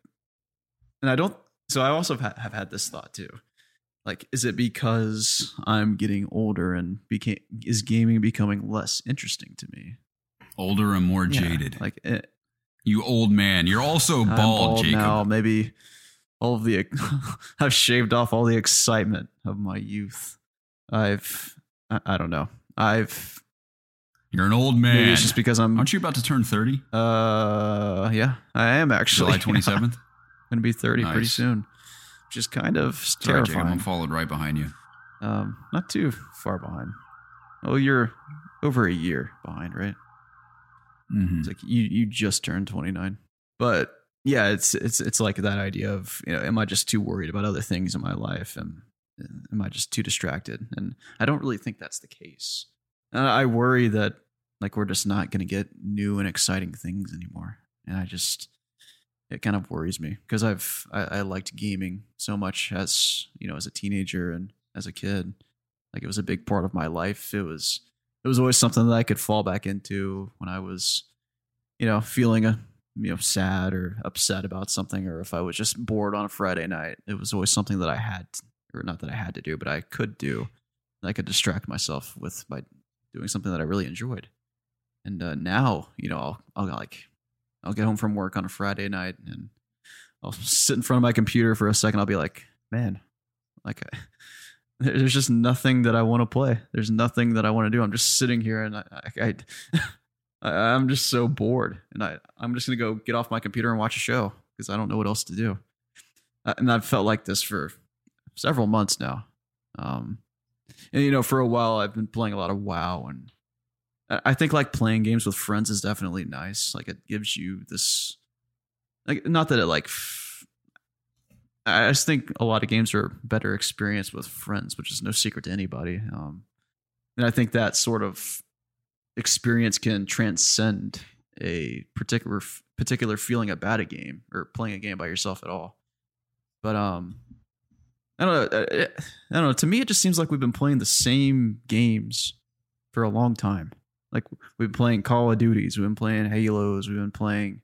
[SPEAKER 2] So I also have had this thought too. Like, is it because I'm getting older and is gaming becoming less interesting to me?
[SPEAKER 1] Older and more jaded.
[SPEAKER 2] Like
[SPEAKER 1] you old man. You're also bald, Jacob.
[SPEAKER 2] Now. Maybe all of the I've shaved off all the excitement of my youth. I don't know.
[SPEAKER 1] You're an old man.
[SPEAKER 2] Maybe it's just because
[SPEAKER 1] Aren't you about to turn 30?
[SPEAKER 2] Yeah, I am actually.
[SPEAKER 1] July 27th?
[SPEAKER 2] I'm gonna be 30 pretty soon. Which is kind of terrifying.
[SPEAKER 1] Jacob, I'm followed right behind you.
[SPEAKER 2] Not too far behind. Oh, you're over a year behind, right?
[SPEAKER 1] Mm-hmm.
[SPEAKER 2] It's like you just turned 29. But yeah, it's like that idea of, am I just too worried about other things in my life? Am I just too distracted? And I don't really think that's the case. I worry that like we're just not going to get new and exciting things anymore. And it kind of worries me because I liked gaming so much as a teenager and as a kid. Like it was a big part of my life. It was always something that I could fall back into when I was, feeling sad or upset about something, or if I was just bored on a Friday night. It was always something that I had, or not that I had to do, but I could do. That I could distract myself with by doing something that I really enjoyed. And now, I'll get home from work on a Friday night and I'll sit in front of my computer for a second. I'll be like, man, like there's just nothing that I want to play. There's nothing that I want to do. I'm just sitting here and I'm just so bored. And I'm just going to go get off my computer and watch a show because I don't know what else to do. And I've felt like this for several months now. And, for a while I've been playing a lot of WoW, and I think like playing games with friends is definitely nice. Like it gives you this, like, not that it I just think a lot of games are a better experience with friends, which is no secret to anybody. And I think that sort of experience can transcend a particular feeling about a game or playing a game by yourself at all. But I don't know. To me, it just seems like we've been playing the same games for a long time. Like we've been playing Call of Duties, we've been playing Halos, we've been playing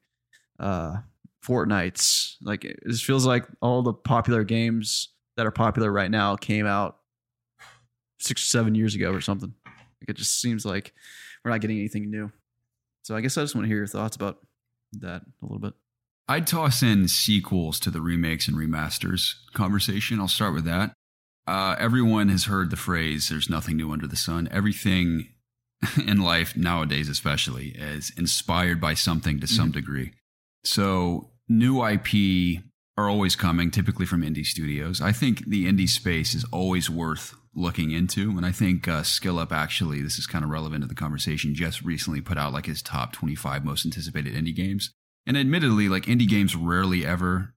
[SPEAKER 2] Fortnites. Like it just feels like all the popular games that are popular right now came out 6 or 7 years ago or something. Like it just seems like we're not getting anything new. So I guess I just want to hear your thoughts about that a little bit.
[SPEAKER 1] I'd toss in sequels to the remakes and remasters conversation. I'll start with that. Everyone has heard the phrase, there's nothing new under the sun. Everything in life nowadays especially is inspired by something to some degree. So new IP are always coming, typically from indie studios. I think the indie space is always worth looking into. And I think SkillUp, actually, this is kind of relevant to the conversation, just recently put out like his top 25 most anticipated indie games. And admittedly, like indie games rarely ever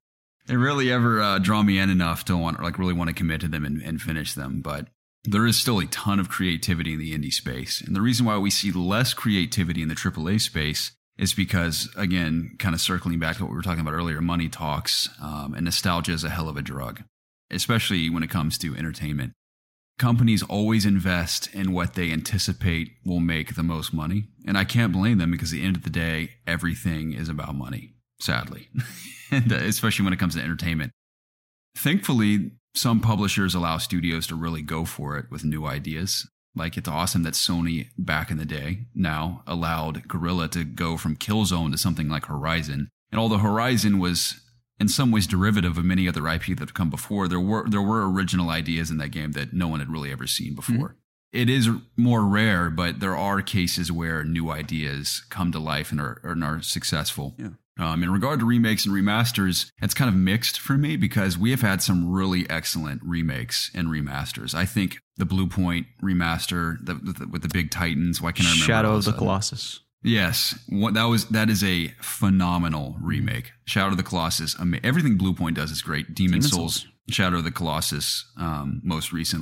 [SPEAKER 1] draw me in enough to really want to commit to them and finish them. But there is still a ton of creativity in the indie space. And the reason why we see less creativity in the AAA space is because, again, kind of circling back to what we were talking about earlier, money talks, and nostalgia is a hell of a drug, especially when it comes to entertainment. Companies always invest in what they anticipate will make the most money. And I can't blame them because at the end of the day, everything is about money, sadly, and especially when it comes to entertainment. Thankfully, some publishers allow studios to really go for it with new ideas. Like, it's awesome that Sony back in the day now allowed Guerrilla to go from Killzone to something like Horizon. And although Horizon was in some ways derivative of many other IP that have come before, there were original ideas in that game that no one had really ever seen before. Mm-hmm. It is more rare, but there are cases where new ideas come to life and are successful. Yeah. In regard to remakes and remasters, it's kind of mixed for me because we have had some really excellent remakes and remasters. I think the Blue Point remaster with the big Titans. Why can't I remember?
[SPEAKER 2] Shadow of the Colossus.
[SPEAKER 1] Yes, that is a phenomenal remake. Shadow of the Colossus. Everything Blue Point does is great. Demon's Souls, Shadow of the Colossus, most recently.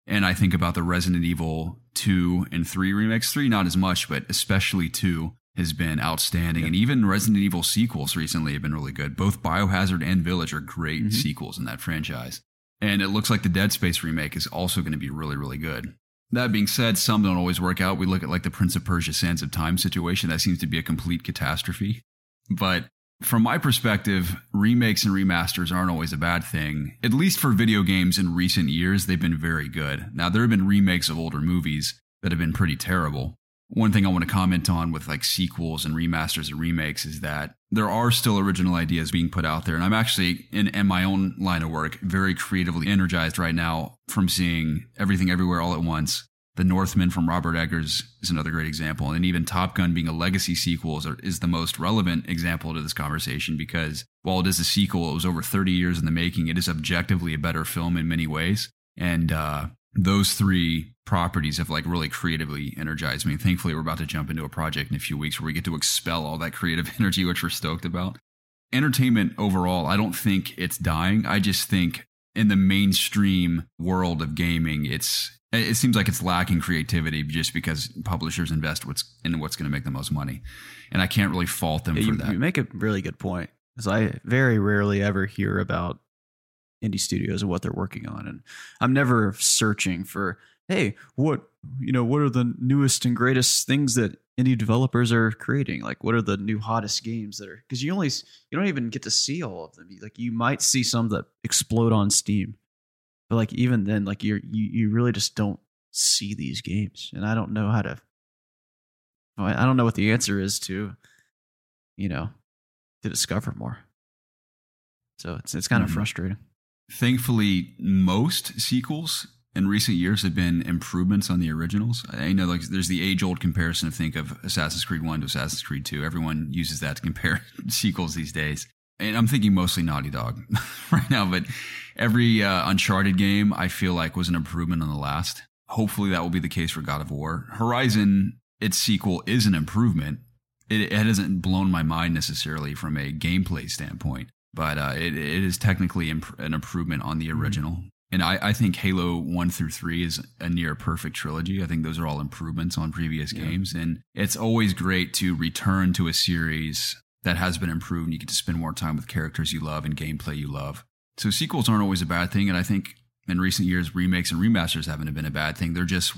[SPEAKER 1] And I think about the Resident Evil 2 and 3 remakes. 3 not as much, but especially 2 has been outstanding. And even Resident Evil sequels recently have been really good. Both Biohazard and Village are great sequels in that franchise. And it looks like the Dead Space remake is also going to be really, really good. That being said, some don't always work out. We look at like the Prince of Persia Sands of Time situation. That seems to be a complete catastrophe. But from my perspective, remakes and remasters aren't always a bad thing. At least for video games in recent years, they've been very good. Now, there have been remakes of older movies that have been pretty terrible. One thing I want to comment on with like sequels and remasters and remakes is that there are still original ideas being put out there. And I'm actually, in my own line of work, very creatively energized right now from seeing Everything Everywhere All at Once. The Northman from Robert Eggers is another great example. And even Top Gun being a legacy sequel is the most relevant example to this conversation, because while it is a sequel, it was over 30 years in the making. It is objectively a better film in many ways. And those three properties have like really creatively energized me. Thankfully, we're about to jump into a project in a few weeks where we get to expel all that creative energy, which we're stoked about. Entertainment overall, I don't think it's dying. I just think in the mainstream world of gaming, it seems like it's lacking creativity just because publishers invest in what's going to make the most money. And I can't really fault them for that.
[SPEAKER 2] You make a really good point, because I very rarely ever hear about indie studios and what they're working on. And I'm never searching for, hey, what are the newest and greatest things that indie developers are creating? Like, what are the new hottest games that are, because you don't even get to see all of them. Like, you might see some that explode on Steam, but like even then, like you really just don't see these games. And I don't know what the answer is to discover more. So it's kind of frustrating.
[SPEAKER 1] Thankfully, most sequels in recent years have been improvements on the originals. I know, like, there's the age-old comparison of think of Assassin's Creed 1 to Assassin's Creed 2. Everyone uses that to compare sequels these days. And I'm thinking mostly Naughty Dog right now, but every Uncharted game I feel like was an improvement on the last. Hopefully that will be the case for God of War. Horizon, its sequel, is an improvement. It hasn't blown my mind necessarily from a gameplay standpoint, but it is technically an improvement on the original. And I think Halo 1 through 3 is a near perfect trilogy. I think those are all improvements on previous games. And it's always great to return to a series that has been improved. And you get to spend more time with characters you love and gameplay you love. So sequels aren't always a bad thing. And I think in recent years, remakes and remasters haven't been a bad thing. They're just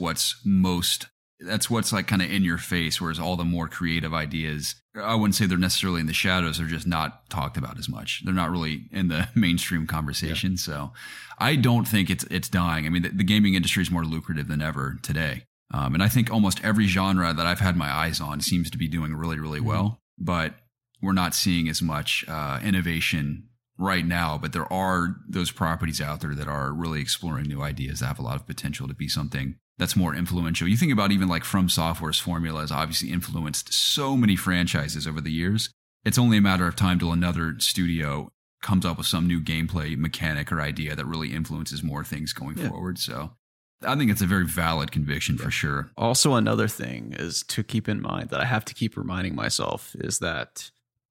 [SPEAKER 1] that's what's like kind of in your face, whereas all the more creative ideas, I wouldn't say they're necessarily in the shadows. They're just not talked about as much. They're not really in the mainstream conversation. Yeah. So I don't think it's dying. I mean, the gaming industry is more lucrative than ever today. And I think almost every genre that I've had my eyes on seems to be doing really, really well. But we're not seeing as much innovation right now. But there are those properties out there that are really exploring new ideas that have a lot of potential to be something that's more influential. You think about even like From Software's formula has obviously influenced so many franchises over the years. It's only a matter of time till another studio comes up with some new gameplay mechanic or idea that really influences more things going forward. So I think it's a very valid conviction for sure.
[SPEAKER 2] Also, another thing is to keep in mind that I have to keep reminding myself is that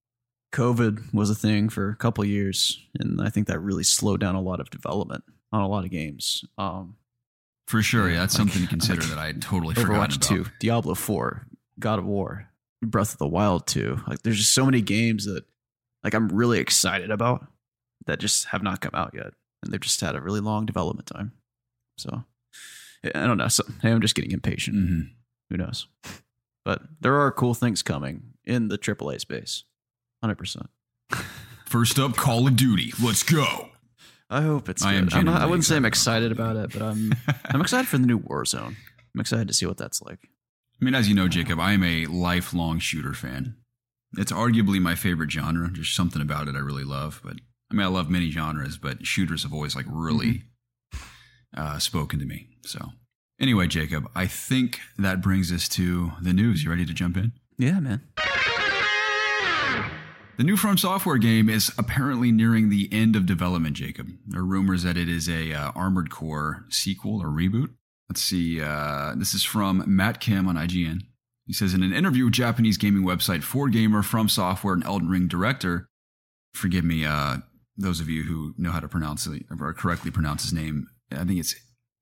[SPEAKER 2] COVID was a thing for a couple of years. And I think that really slowed down a lot of development on a lot of games.
[SPEAKER 1] For sure, yeah, that's something to consider that I had totally forgotten about.
[SPEAKER 2] Overwatch 2, Diablo 4, God of War, Breath of the Wild 2. Like, there's just so many games that like I'm really excited about that just have not come out yet, and they've just had a really long development time. So I don't know. So, hey, I'm just getting impatient. Mm-hmm. Who knows? But there are cool things coming in the AAA space, 100%.
[SPEAKER 1] First up, Call of Duty. Let's go.
[SPEAKER 2] I hope it's good. I wouldn't say I'm excited about it, but I'm excited for the new Warzone. I'm excited to see what that's like.
[SPEAKER 1] I mean, as you know, Jacob, I am a lifelong shooter fan. It's arguably my favorite genre. There's something about it I really love. But I mean, I love many genres, but shooters have always like really spoken to me. So anyway, Jacob, I think that brings us to the news. You ready to jump in?
[SPEAKER 2] Yeah, man.
[SPEAKER 1] The new From Software game is apparently nearing the end of development, Jacob. There are rumors that it is a Armored Core sequel or reboot. Let's see. This is from Matt Kim on IGN. He says, in an interview with Japanese gaming website 4Gamer, From Software and Elden Ring director, forgive me, those of you who know how to pronounce it or correctly pronounce his name, I think it's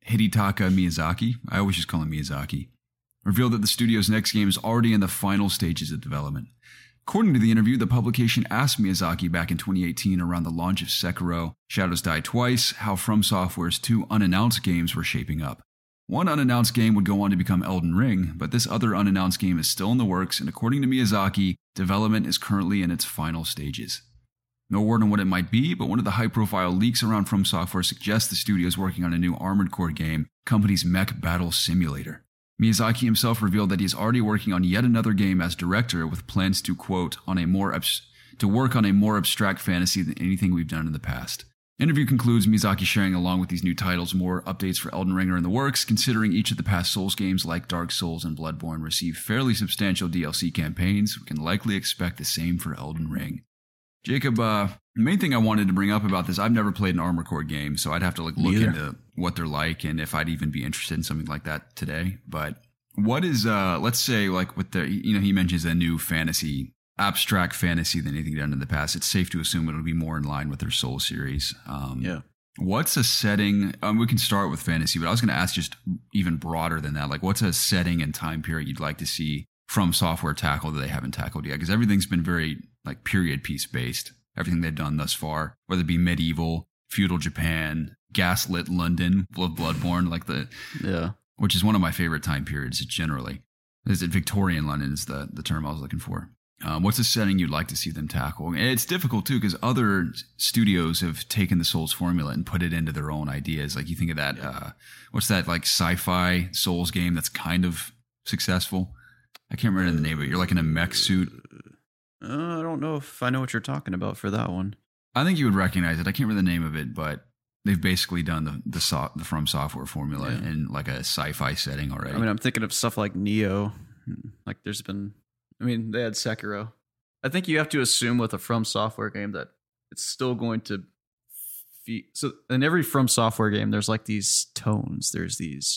[SPEAKER 1] Hidetaka Miyazaki, I always just call him Miyazaki, revealed that the studio's next game is already in the final stages of development. According to the interview, the publication asked Miyazaki back in 2018 around the launch of Sekiro, Shadows Die Twice, how From Software's 2 unannounced games were shaping up. One unannounced game would go on to become Elden Ring, but this other unannounced game is still in the works, and according to Miyazaki, development is currently in its final stages. No word on what it might be, but one of the high-profile leaks around From Software suggests the studio is working on a new Armored Core game, company's mech battle simulator. Miyazaki himself revealed that he is already working on yet another game as director, with plans to, quote, to work on a more abstract fantasy than anything we've done in the past. Interview concludes Miyazaki sharing along with these new titles more updates for Elden Ring are in the works, considering each of the past Souls games like Dark Souls and Bloodborne received fairly substantial DLC campaigns. We can likely expect the same for Elden Ring. Jacob, the main thing I wanted to bring up about this, I've never played an Armored Core game, so I'd have to look into what they're like and if I'd even be interested in something like that today. But what is, let's say, like with the, he mentions a new fantasy, abstract fantasy than anything done in the past. It's safe to assume it'll be more in line with their Soul series. What's a setting? We can start with fantasy, but I was going to ask just even broader than that. Like, what's a setting and time period you'd like to see From Software tackle that they haven't tackled yet? Because everything's been very like period piece based. Everything they've done thus far, whether it be medieval, feudal Japan, gaslit London, Bloodborne, which is one of my favorite time periods generally. Is it Victorian London is the term I was looking for. What's a setting you'd like to see them tackle? And it's difficult too because other studios have taken the Souls formula and put it into their own ideas. Like you think of that, what's that like sci-fi Souls game that's kind of successful? I can't remember the name of it. You're like in a mech suit.
[SPEAKER 2] I don't know if I know what you're talking about for that one.
[SPEAKER 1] I think you would recognize it. I can't remember the name of it, but they've basically done the From Software formula in like a sci-fi setting already.
[SPEAKER 2] I mean, I'm thinking of stuff like Neo. Like they had Sekiro. I think you have to assume with a From Software game that it's still going to so in every From Software game, there's like these tones. There's these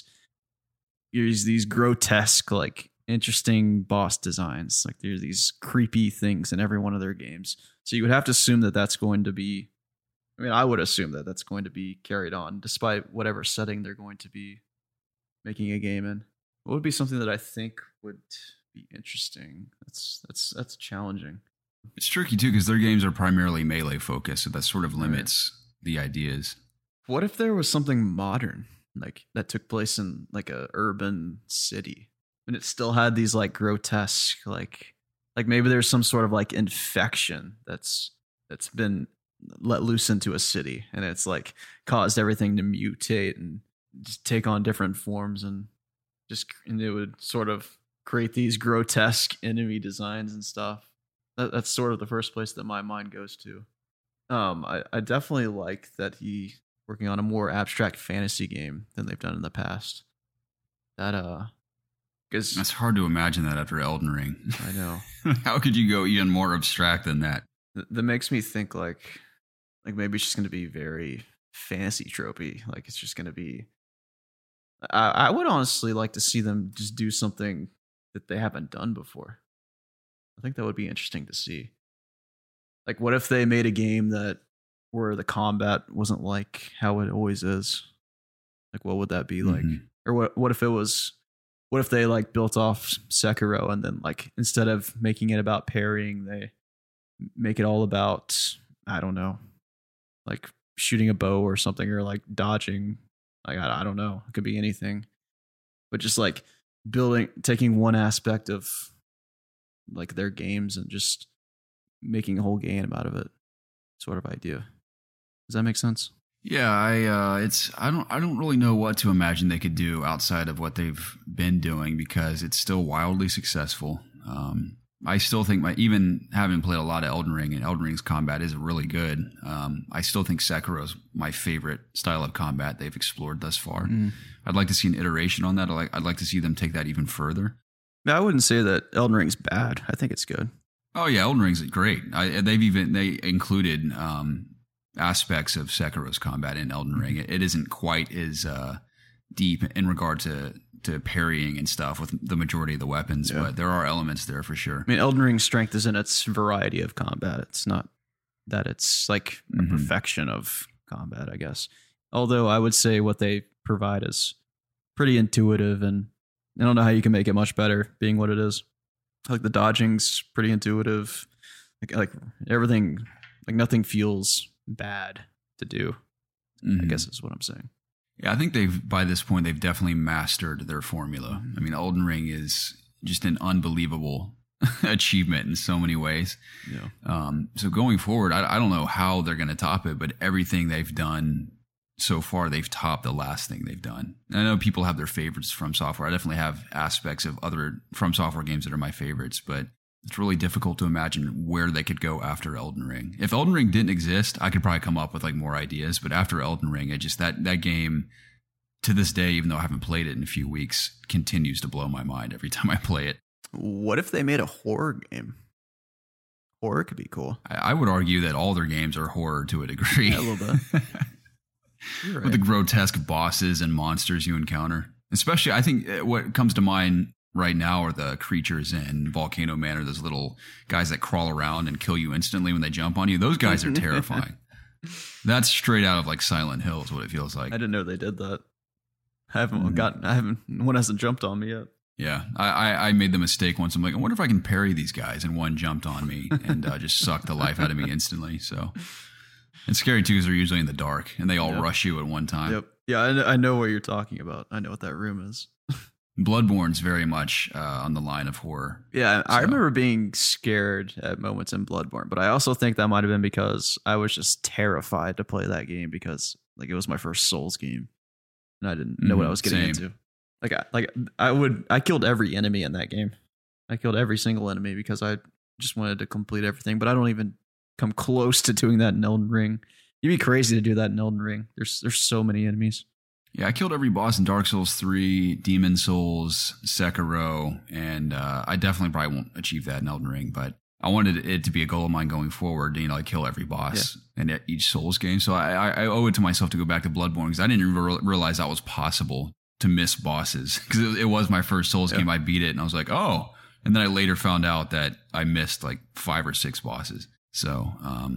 [SPEAKER 2] grotesque, like interesting boss designs. Like there's these creepy things in every one of their games. So you would have to assume that that's going to be, I would assume that that's going to be carried on despite whatever setting they're going to be making a game in. What would be something that I think would be interesting? That's challenging.
[SPEAKER 1] It's tricky too because their games are primarily melee focused, so that sort of limits the ideas.
[SPEAKER 2] What if there was something modern, like that took place in like a urban city, and it still had these like grotesque, like maybe there's some sort of like infection that's been let loose into a city, and it's like caused everything to mutate and just take on different forms, and it would sort of create these grotesque enemy designs and stuff. That's sort of the first place that my mind goes to. I definitely like that he working on a more abstract fantasy game than they've done in the past. Because
[SPEAKER 1] that's hard to imagine that after Elden Ring.
[SPEAKER 2] I know.
[SPEAKER 1] How could you go even more abstract than that?
[SPEAKER 2] That makes me think like maybe it's just going to be very fantasy tropey. Like it's just going to be. I would honestly like to see them just do something that they haven't done before. I think that would be interesting to see. Like, what if they made a game where the combat wasn't like how it always is? Like, what would that be like? Or what if they like built off Sekiro and then like instead of making it about parrying, they make it all about, I don't know, like shooting a bow or something, or like dodging. Like, I don't know. It could be anything. But just like taking one aspect of like their games and just making a whole game out of it, sort of idea. Does that make sense?
[SPEAKER 1] Yeah, I don't really know what to imagine they could do outside of what they've been doing because it's still wildly successful. I still think even having played a lot of Elden Ring, and Elden Ring's combat is really good. I still think Sekiro's my favorite style of combat they've explored thus far. I'd like to see an iteration on that. I'd like to see them take that even further.
[SPEAKER 2] I wouldn't say that Elden Ring's bad. I think it's good.
[SPEAKER 1] Oh yeah, Elden Ring's great. They included aspects of Sekiro's combat in Elden Ring. It isn't quite as deep in regard to parrying and stuff with the majority of the weapons, but there are elements there for sure.
[SPEAKER 2] Elden Ring's strength is in its variety of combat. It's not that it's like a perfection of combat, I guess. Although I would say what they provide is pretty intuitive, and I don't know how you can make it much better being what it is. Like the dodging's pretty intuitive. Like everything, like nothing feels bad to do. I guess is what I'm saying.
[SPEAKER 1] Yeah, I think by this point, they've definitely mastered their formula. I mean, Elden Ring is just an unbelievable achievement in so many ways.
[SPEAKER 2] Yeah.
[SPEAKER 1] So going forward, I don't know how they're going to top it, but everything they've done so far, they've topped the last thing they've done. And I know people have their favorites from Software. I definitely have aspects of other From Software games that are my favorites, but it's really difficult to imagine where they could go after Elden Ring. If Elden Ring didn't exist, I could probably come up with like more ideas. But after Elden Ring, that game, to this day, even though I haven't played it in a few weeks, continues to blow my mind every time I play it.
[SPEAKER 2] What if they made a horror game? Horror could be cool.
[SPEAKER 1] I would argue that all their games are horror to a degree.
[SPEAKER 2] Yeah, a little bit. You're right.
[SPEAKER 1] With the grotesque bosses and monsters you encounter. Especially, I think what comes to mind right now are the creatures in Volcano Manor, those little guys that crawl around and kill you instantly when they jump on you. Those guys are terrifying. That's straight out of like Silent Hill is what it feels like.
[SPEAKER 2] I didn't know they did that. One hasn't jumped on me yet.
[SPEAKER 1] Yeah, I made the mistake once. I'm like, I wonder if I can parry these guys, and one jumped on me and just sucked the life out of me instantly. So it's scary too because they're usually in the dark and they all rush you at one time.
[SPEAKER 2] Yep. Yeah, I know what you're talking about. I know what that room is.
[SPEAKER 1] Bloodborne's very much on the line of horror.
[SPEAKER 2] Yeah, I remember being scared at moments in Bloodborne, but I also think that might have been because I was just terrified to play that game because like it was my first Souls game, and I didn't know what I was getting into. I killed every enemy in that game. I killed every single enemy because I just wanted to complete everything. But I don't even come close to doing that in Elden Ring. You'd be crazy to do that in Elden Ring. There's so many enemies.
[SPEAKER 1] Yeah, I killed every boss in Dark Souls 3, Demon Souls, Sekiro, and I definitely probably won't achieve that in Elden Ring, but I wanted it to be a goal of mine going forward, I kill every boss in each Souls game. So I owe it to myself to go back to Bloodborne because I didn't even realize that was possible to miss bosses because it was my first Souls game. I beat it and I was like, oh, and then I later found out that I missed like 5 or 6 bosses. So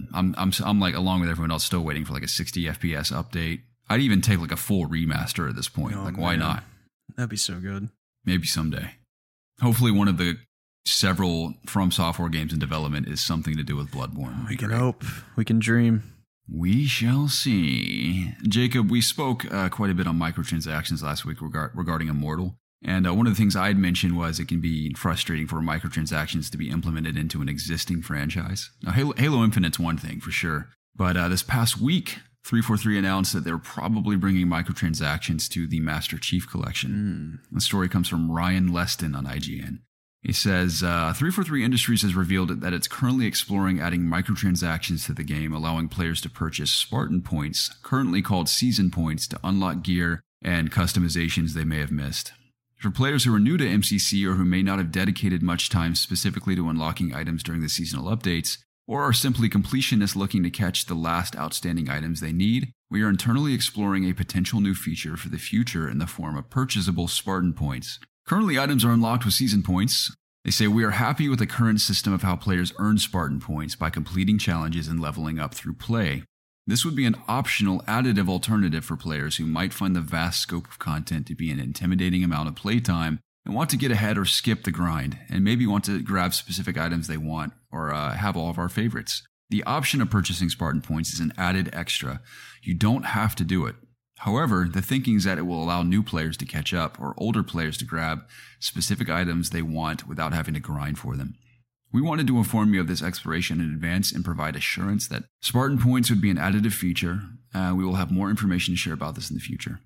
[SPEAKER 1] I'm like, along with everyone else, still waiting for like a 60 FPS update. I'd even take like a full remaster at this point. Why not?
[SPEAKER 2] That'd be so good.
[SPEAKER 1] Maybe someday. Hopefully one of the several From Software games in development is something to do with Bloodborne.
[SPEAKER 2] We can hope. We can dream.
[SPEAKER 1] We shall see. Jacob, we spoke quite a bit on microtransactions last week regarding Immortal. And one of the things I'd mentioned was it can be frustrating for microtransactions to be implemented into an existing franchise. Now, Halo Infinite's one thing for sure. But this past week, 343 announced that they're probably bringing microtransactions to the Master Chief Collection. The story comes from Ryan Leston on IGN. He says, 343 Industries has revealed that it's currently exploring adding microtransactions to the game, allowing players to purchase Spartan points, currently called Season Points, to unlock gear and customizations they may have missed. For players who are new to MCC or who may not have dedicated much time specifically to unlocking items during the seasonal updates, or are simply completionists looking to catch the last outstanding items they need, we are internally exploring a potential new feature for the future in the form of purchasable Spartan points. Currently, items are unlocked with Season Points. They say, we are happy with the current system of how players earn Spartan points by completing challenges and leveling up through play. This would be an optional additive alternative for players who might find the vast scope of content to be an intimidating amount of playtime and want to get ahead or skip the grind, and maybe want to grab specific items they want or have all of our favorites. The option of purchasing Spartan points is an added extra. You don't have to do it. However, the thinking is that it will allow new players to catch up or older players to grab specific items they want without having to grind for them. We wanted to inform you of this exploration in advance and provide assurance that Spartan points would be an additive feature. We will have more information to share about this in the future.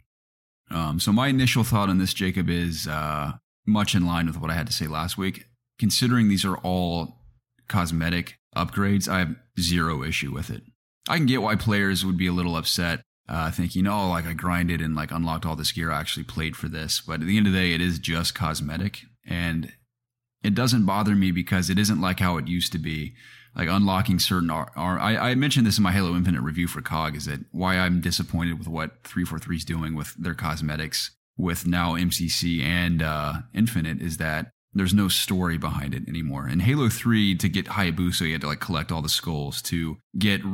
[SPEAKER 1] So my initial thought on this, Jacob, is much in line with what I had to say last week. Considering these are all cosmetic upgrades, I have zero issue with it. I can get why players would be a little upset, thinking, oh, like I grinded and like unlocked all this gear, I actually played for this. But at the end of the day, it is just cosmetic, and it doesn't bother me because it isn't like how it used to be. Like unlocking certain I mentioned this in my Halo Infinite review for COG, is that why I'm disappointed with what 343 is doing with their cosmetics with now MCC and Infinite is that there's no story behind it anymore. In Halo 3, to get Hayabusa, you had to like collect all the skulls. To get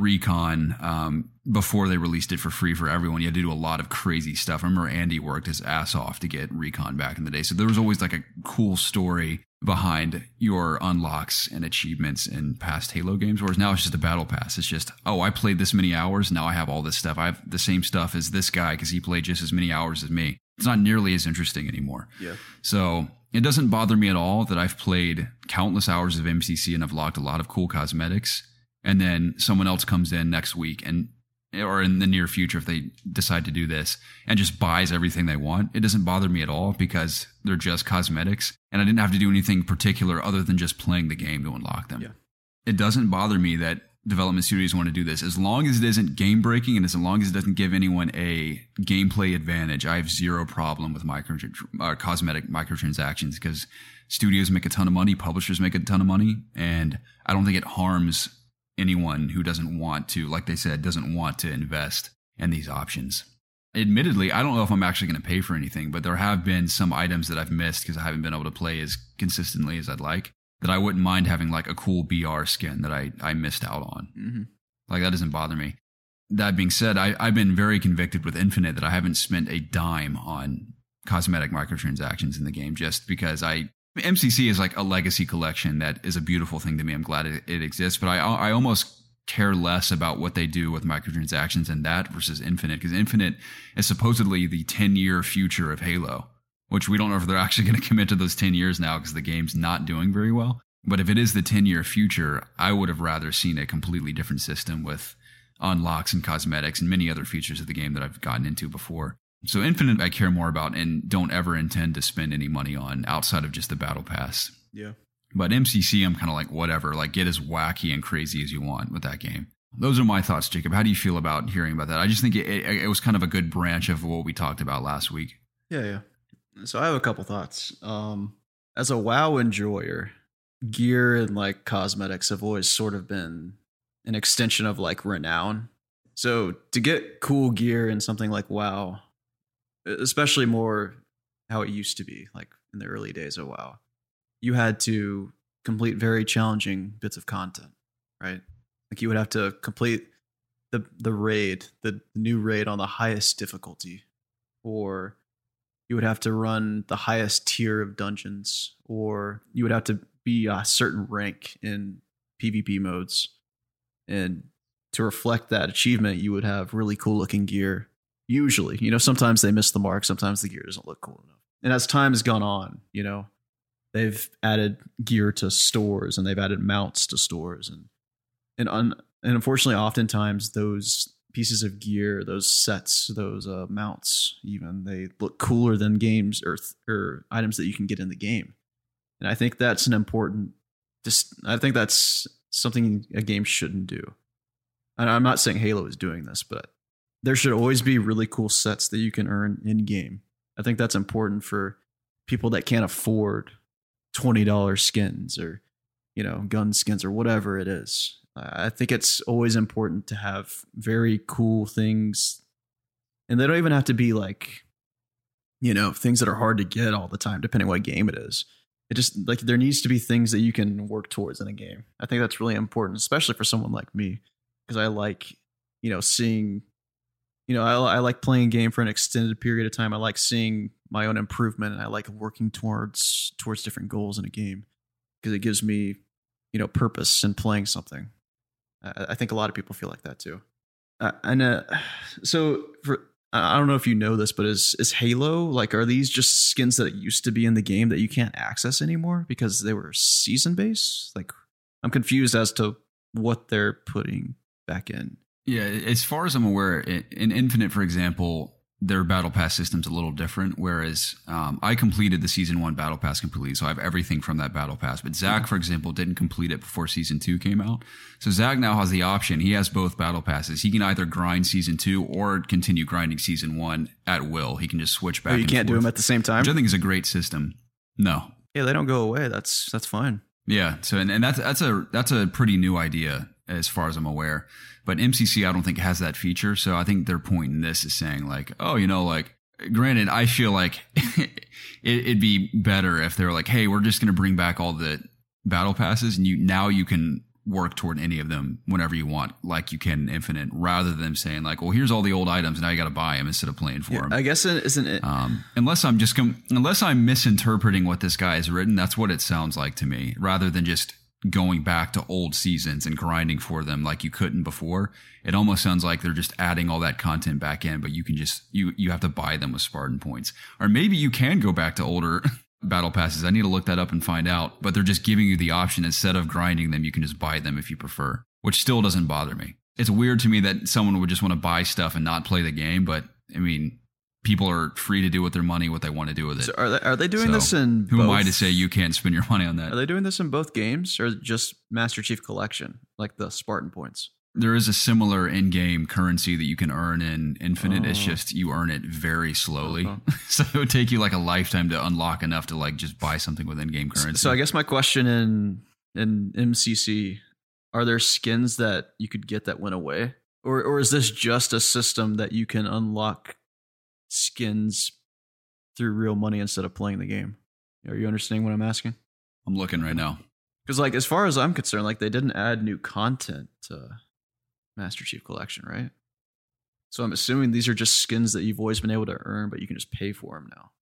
[SPEAKER 1] Recon, before they released it for free for everyone, you had to do a lot of crazy stuff. I remember Andy worked his ass off to get Recon back in the day. So there was always like a cool story behind your unlocks and achievements in past Halo games. Whereas now it's just a battle pass. It's just, oh, I played this many hours. Now I have all this stuff. I have the same stuff as this guy because he played just as many hours as me. It's not nearly as interesting anymore.
[SPEAKER 2] Yeah.
[SPEAKER 1] So it doesn't bother me at all that I've played countless hours of MCC and I've locked a lot of cool cosmetics. And then someone else comes in next week or in the near future, if they decide to do this, and just buys everything they want. It doesn't bother me at all because they're just cosmetics. And I didn't have to do anything particular other than just playing the game to unlock them. Yeah. It doesn't bother me that development studios want to do this. As long as it isn't game breaking and as long as it doesn't give anyone a gameplay advantage, I have zero problem with cosmetic microtransactions because studios make a ton of money, publishers make a ton of money, and I don't think it harms anyone who doesn't want to, like they said, doesn't want to invest in these options. Admittedly, I don't know if I'm actually going to pay for anything, but there have been some items that I've missed because I haven't been able to play as consistently as I'd like, that I wouldn't mind having like a cool BR skin that I missed out on. Mm-hmm. Like that doesn't bother me. That being said, I've been very convicted with Infinite that I haven't spent a dime on cosmetic microtransactions in the game just because MCC is like a legacy collection that is a beautiful thing to me. I'm glad it exists, but I almost care less about what they do with microtransactions in that versus Infinite, because Infinite is supposedly the 10-year future of Halo, which we don't know if they're actually going to commit to those 10 years now because the game's not doing very well. But if it is the 10-year future, I would have rather seen a completely different system with unlocks and cosmetics and many other features of the game that I've gotten into before. So Infinite I care more about and don't ever intend to spend any money on outside of just the Battle Pass.
[SPEAKER 2] Yeah.
[SPEAKER 1] But MCC, I'm kind of like, whatever, like get as wacky and crazy as you want with that game. Those are my thoughts, Jacob. How do you feel about hearing about that? I just think it was kind of a good branch of what we talked about last week.
[SPEAKER 2] Yeah. So I have a couple thoughts. As a WoW enjoyer, gear and like cosmetics have always sort of been an extension of like renown. So to get cool gear in something like WoW, especially more how it used to be, like in the early days of WoW, you had to complete very challenging bits of content, right? Like you would have to complete the raid, the new raid on the highest difficulty, or you would have to run the highest tier of dungeons, or you would have to be a certain rank in PvP modes. And to reflect that achievement, you would have really cool looking gear. Usually, sometimes they miss the mark. Sometimes the gear doesn't look cool enough. And as time has gone on, they've added gear to stores and they've added mounts to stores. And unfortunately, oftentimes those pieces of gear, those sets, those mounts, even, they look cooler than games or items that you can get in the game. And I think that's I think that's something a game shouldn't do. And I'm not saying Halo is doing this, but there should always be really cool sets that you can earn in game. I think that's important for people that can't afford $20 skins or, gun skins or whatever it is. I think it's always important to have very cool things, and they don't even have to be like, things that are hard to get all the time, depending what game it is. It just like there needs to be things that you can work towards in a game. I think that's really important, especially for someone like me, because I like, seeing, I like playing a game for an extended period of time. I like seeing my own improvement, and I like working towards different goals in a game because it gives me, purpose in playing something. I think a lot of people feel like that too. So I don't know if you know this, but is Halo, like, are these just skins that used to be in the game that you can't access anymore because they were season based? Like, I'm confused as to what they're putting back in.
[SPEAKER 1] Yeah, as far as I'm aware, in Infinite, for example, their Battle Pass system's a little different, whereas I completed the Season 1 Battle Pass completely, so I have everything from that Battle Pass. But Zach, for example, didn't complete it before Season 2 came out. So Zach now has the option. He has both Battle Passes. He can either grind Season 2 or continue grinding Season 1 at will. He can just switch back and forth.
[SPEAKER 2] You can't do them at the same time?
[SPEAKER 1] Which I think is a great system. No.
[SPEAKER 2] Yeah, they don't go away. That's fine.
[SPEAKER 1] Yeah, so and that's a pretty new idea as far as I'm aware. But MCC, I don't think has that feature. So I think their point in this is saying like, oh, like granted, I feel like it'd be better if they were like, hey, we're just going to bring back all the battle passes and you can work toward any of them whenever you want, like you can in Infinite, rather than saying like, well, here's all the old items, now you got to buy them instead of playing for them.
[SPEAKER 2] I guess it isn't it.
[SPEAKER 1] Unless I'm misinterpreting what this guy has written, that's what it sounds like to me, rather than just going back to old seasons and grinding for them like you couldn't before. It almost sounds like they're just adding all that content back in, but you can just, you have to buy them with Spartan points. Or maybe you can go back to older battle passes. I need to look that up and find out, but they're just giving you the option. Instead of grinding them, you can just buy them if you prefer, which still doesn't bother me. It's weird to me that someone would just want to buy stuff and not play the game, but I mean, people are free to do with their money what they want to do with it.
[SPEAKER 2] So are they doing this in
[SPEAKER 1] who am I to say you can't spend your money on that?
[SPEAKER 2] Are they doing this in both games or just Master Chief Collection, like the Spartan points?
[SPEAKER 1] There is a similar in-game currency that you can earn in Infinite. It's just you earn it very slowly. So it would take you like a lifetime to unlock enough to like just buy something with in-game currency.
[SPEAKER 2] So I guess my question in MCC, are there skins that you could get that went away? Or is this just a system that you can unlock skins through real money instead of playing the game? Are you understanding what I'm asking?
[SPEAKER 1] I'm looking right now.
[SPEAKER 2] Because like as far as I'm concerned, like they didn't add new content to Master Chief Collection, right? So I'm assuming these are just skins that you've always been able to earn, but you can just pay for them now.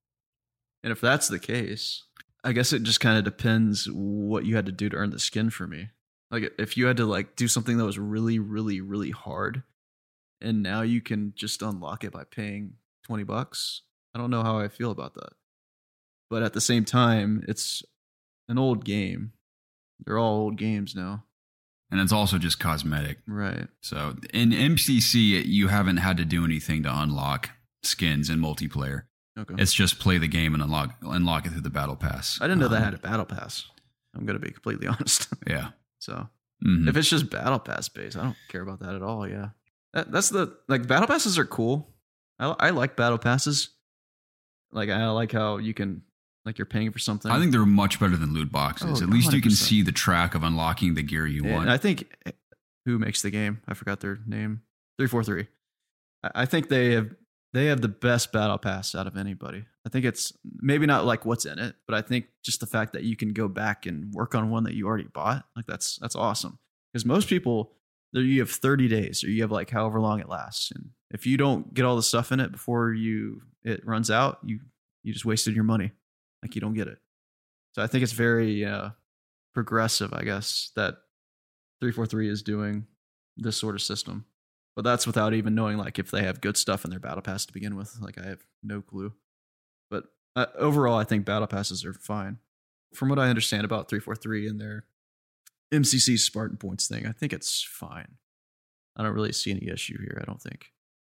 [SPEAKER 2] And if that's the case, I guess it just kind of depends what you had to do to earn the skin for me. Like if you had to like do something that was really, really, really hard, and now you can just unlock it by paying $20, I don't know how I feel about that. But at the same time, it's an old game. They're all old games now.
[SPEAKER 1] And it's also just cosmetic.
[SPEAKER 2] Right.
[SPEAKER 1] So in MCC, you haven't had to do anything to unlock skins in multiplayer.
[SPEAKER 2] Okay.
[SPEAKER 1] It's just play the game and unlock it through the battle pass.
[SPEAKER 2] I didn't know that had a battle pass. I'm going to be completely honest.
[SPEAKER 1] Yeah.
[SPEAKER 2] So if it's just battle pass based, I don't care about that at all. Yeah. That's battle passes are cool. I like battle passes. Like I like how you can, like you're paying for something.
[SPEAKER 1] I think they're much better than loot boxes.
[SPEAKER 2] Oh,
[SPEAKER 1] At least you can
[SPEAKER 2] 100%.
[SPEAKER 1] see the track of unlocking the gear you want.
[SPEAKER 2] And I think who makes the game? I forgot their name. 343. I think they have the best battle pass out of anybody. I think it's maybe not like what's in it, but I think just the fact that you can go back and work on one that you already bought, like that's awesome. Because most people, you have 30 days or you have like however long it lasts, and if you don't get all the stuff in it before it runs out, you just wasted your money. Like you don't get it. So I think it's very progressive, I guess, that 343 is doing this sort of system. But that's without even knowing like if they have good stuff in their battle pass to begin with. Like I have no clue. But overall, I think battle passes are fine. From what I understand about 343 and their MCC Spartan points thing, I think it's fine. I don't really see any issue here, I don't think.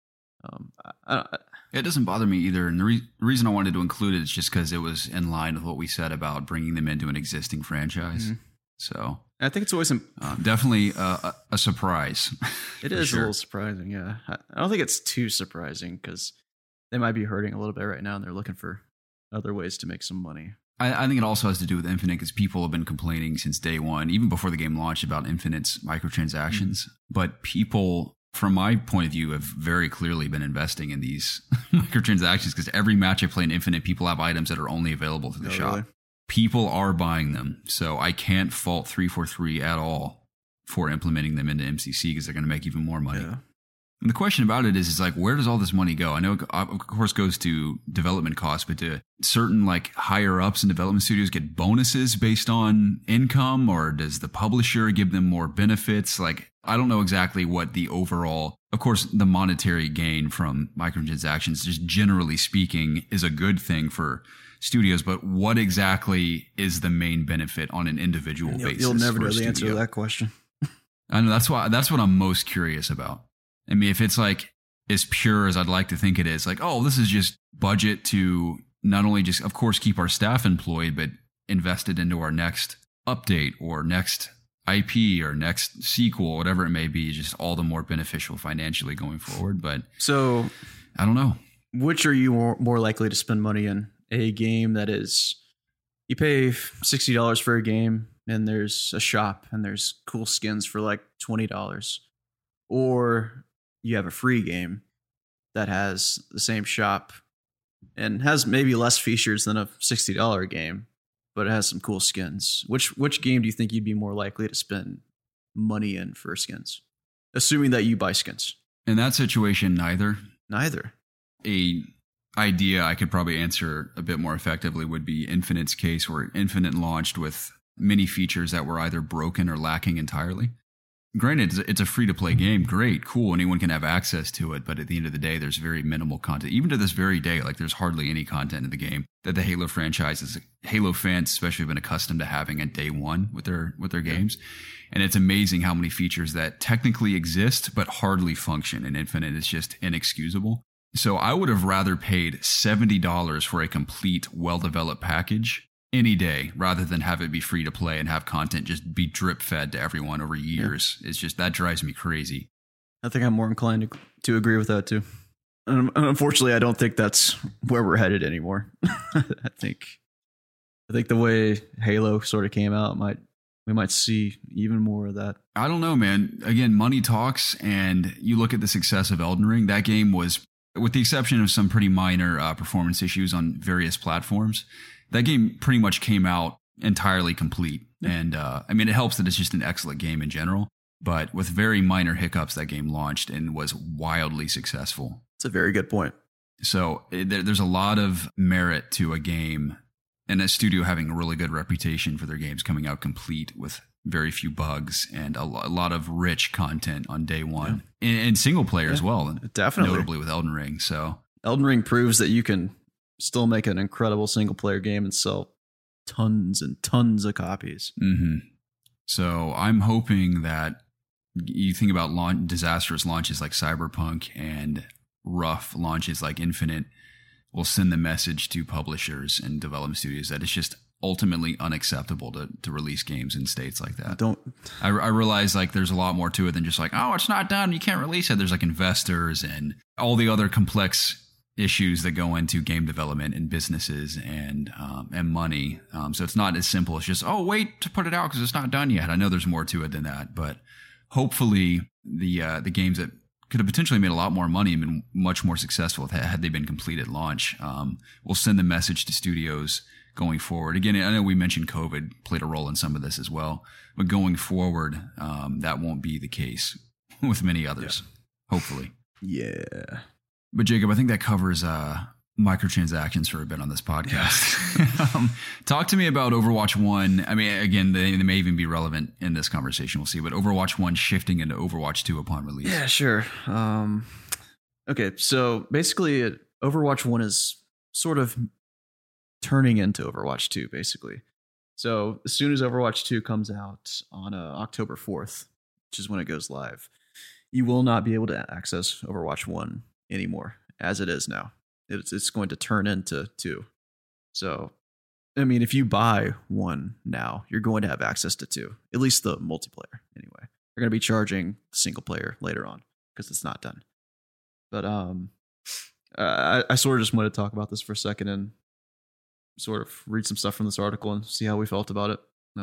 [SPEAKER 1] It doesn't bother me either. And the reason I wanted to include it is just because it was in line with what we said about bringing them into an existing franchise. Mm-hmm. So
[SPEAKER 2] I think it's always
[SPEAKER 1] definitely a surprise.
[SPEAKER 2] It is a little surprising, yeah. I don't think it's too surprising because they might be hurting a little bit right now and they're looking for other ways to make some money.
[SPEAKER 1] I think it also has to do with Infinite because people have been complaining since day one, even before the game launched, about Infinite's microtransactions. Mm-hmm. But people, from my point of view, have very clearly been investing in these microtransactions because every match I play in Infinite, people have items that are only available through the shop. Really? People are buying them. So I can't fault 343 at all for implementing them into MCC because they're going to make even more money. Yeah. And the question about it is like, where does all this money go? I know, of course, goes to development costs, but do certain like higher ups in development studios get bonuses based on income, or does the publisher give them more benefits? Like, I don't know exactly what the overall, of course, the monetary gain from microtransactions, just generally speaking, is a good thing for studios, but what exactly is the main benefit on an individual basis?
[SPEAKER 2] You'll never know the answer to that question.
[SPEAKER 1] I know that's what I'm most curious about. I mean, if it's like as pure as I'd like to think it is, like, oh, this is just budget to not only just, of course, keep our staff employed, but invested into our next update or next IP or next sequel, whatever it may be, just all the more beneficial financially going forward. But
[SPEAKER 2] so
[SPEAKER 1] I don't know.
[SPEAKER 2] Which are you more likely to spend money in? A game that is, you pay $60 for a game and there's a shop and there's cool skins for like $20, or you have a free game that has the same shop and has maybe less features than a $60 game, but it has some cool skins. Which game do you think you'd be more likely to spend money in for skins? Assuming that you buy skins.
[SPEAKER 1] In that situation, neither.
[SPEAKER 2] Neither.
[SPEAKER 1] A idea I could probably answer a bit more effectively would be Infinite's case, where Infinite launched with many features that were either broken or lacking entirely. Granted, it's a free-to-play game. Great, cool. Anyone can have access to it. But at the end of the day, there's very minimal content. Even to this very day, like there's hardly any content in the game that the Halo franchise, Halo fans especially, have been accustomed to having at day one with their games. And it's amazing how many features that technically exist but hardly function in Infinite. It's just inexcusable. So I would have rather paid $70 for a complete, well-developed package any day rather than have it be free to play and have content just be drip fed to everyone over years. It's just, that drives me crazy.
[SPEAKER 2] I think I'm more inclined to agree with that too. And unfortunately, I don't think that's where we're headed anymore. I think the way Halo sort of came out, we might see even more of that.
[SPEAKER 1] I don't know, man. Again, money talks, and you look at the success of Elden Ring. That game was, with the exception of some pretty minor performance issues on various platforms, that game pretty much came out entirely complete. And I mean, it helps that it's just an excellent game in general, but with very minor hiccups, that game launched and was wildly successful.
[SPEAKER 2] It's a very good point.
[SPEAKER 1] So there's a lot of merit to a game and a studio having a really good reputation for their games coming out complete with very few bugs and a lot of rich content on day one, and single player as well.
[SPEAKER 2] Definitely.
[SPEAKER 1] Notably with Elden Ring. So
[SPEAKER 2] Elden Ring proves that you can still make an incredible single player game and sell tons and tons of copies.
[SPEAKER 1] Mm-hmm. So I'm hoping that you think about disastrous launches like Cyberpunk and rough launches like Infinite will send the message to publishers and development studios that it's just ultimately unacceptable to release games in states like that. I realize like there's a lot more to it than just like, oh, it's not done, you can't release it. There's like investors and all the other complex issues that go into game development and businesses and money. So it's not as simple as just, oh, wait to put it out because it's not done yet. I know there's more to it than that, but hopefully the games that could have potentially made a lot more money and been much more successful had they been complete at launch will send the message to studios going forward. Again, I know we mentioned COVID played a role in some of this as well, but going forward, that won't be the case with many others, hopefully.
[SPEAKER 2] Yeah.
[SPEAKER 1] But Jacob, I think that covers microtransactions for a bit on this podcast. Talk to me about Overwatch 1. I mean, again, they may even be relevant in this conversation. We'll see. But Overwatch 1 shifting into Overwatch 2 upon release.
[SPEAKER 2] Yeah, sure. Okay, so basically Overwatch 1 is sort of turning into Overwatch 2, basically. So as soon as Overwatch 2 comes out on October 4th, which is when it goes live, you will not be able to access Overwatch 1 anymore as it is now. It's going to turn into 2. So, I mean, if you buy 1 now, you're going to have access to 2, at least the multiplayer anyway. They're going to be charging single player later on because it's not done. But I sort of just want to talk about this for a second and sort of read some stuff from this article and see how we felt about it.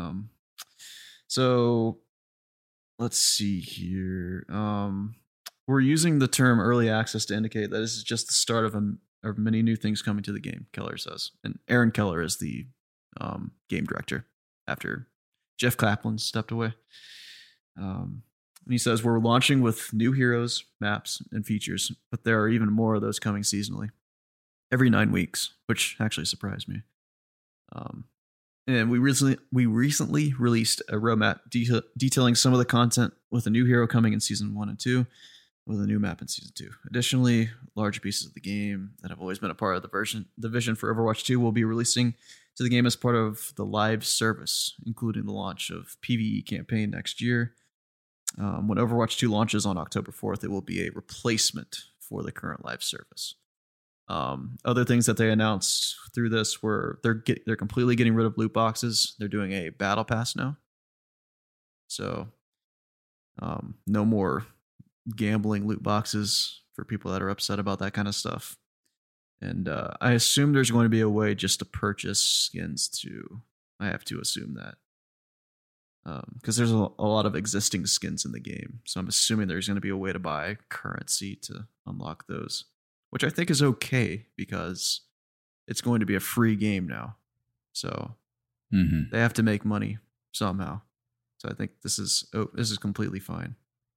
[SPEAKER 2] So let's see here. We're using the term early access to indicate that this is just the start of many new things coming to the game, Keller says. And Aaron Keller is the game director after Jeff Kaplan stepped away. And he says, we're launching with new heroes, maps, and features, but there are even more of those coming seasonally. Every 9 weeks, which actually surprised me. And we recently released a roadmap detailing some of the content with a new hero coming in season 1 and 2, with a new map in season 2. Additionally, large pieces of the game that have always been a part of the vision for Overwatch 2 will be releasing to the game as part of the live service, including the launch of PvE campaign next year. When Overwatch 2 launches on October 4th, it will be a replacement for the current live service. Other things that they announced through this were they're completely getting rid of loot boxes. They're doing a battle pass now. So no more gambling loot boxes for people that are upset about that kind of stuff. And I assume there's going to be a way just to purchase skins too. I have to assume that. Because there's a lot of existing skins in the game. So I'm assuming there's going to be a way to buy currency to unlock those. which I think is okay because it's going to be a free game now. So they have to make money somehow. So I think this is completely fine.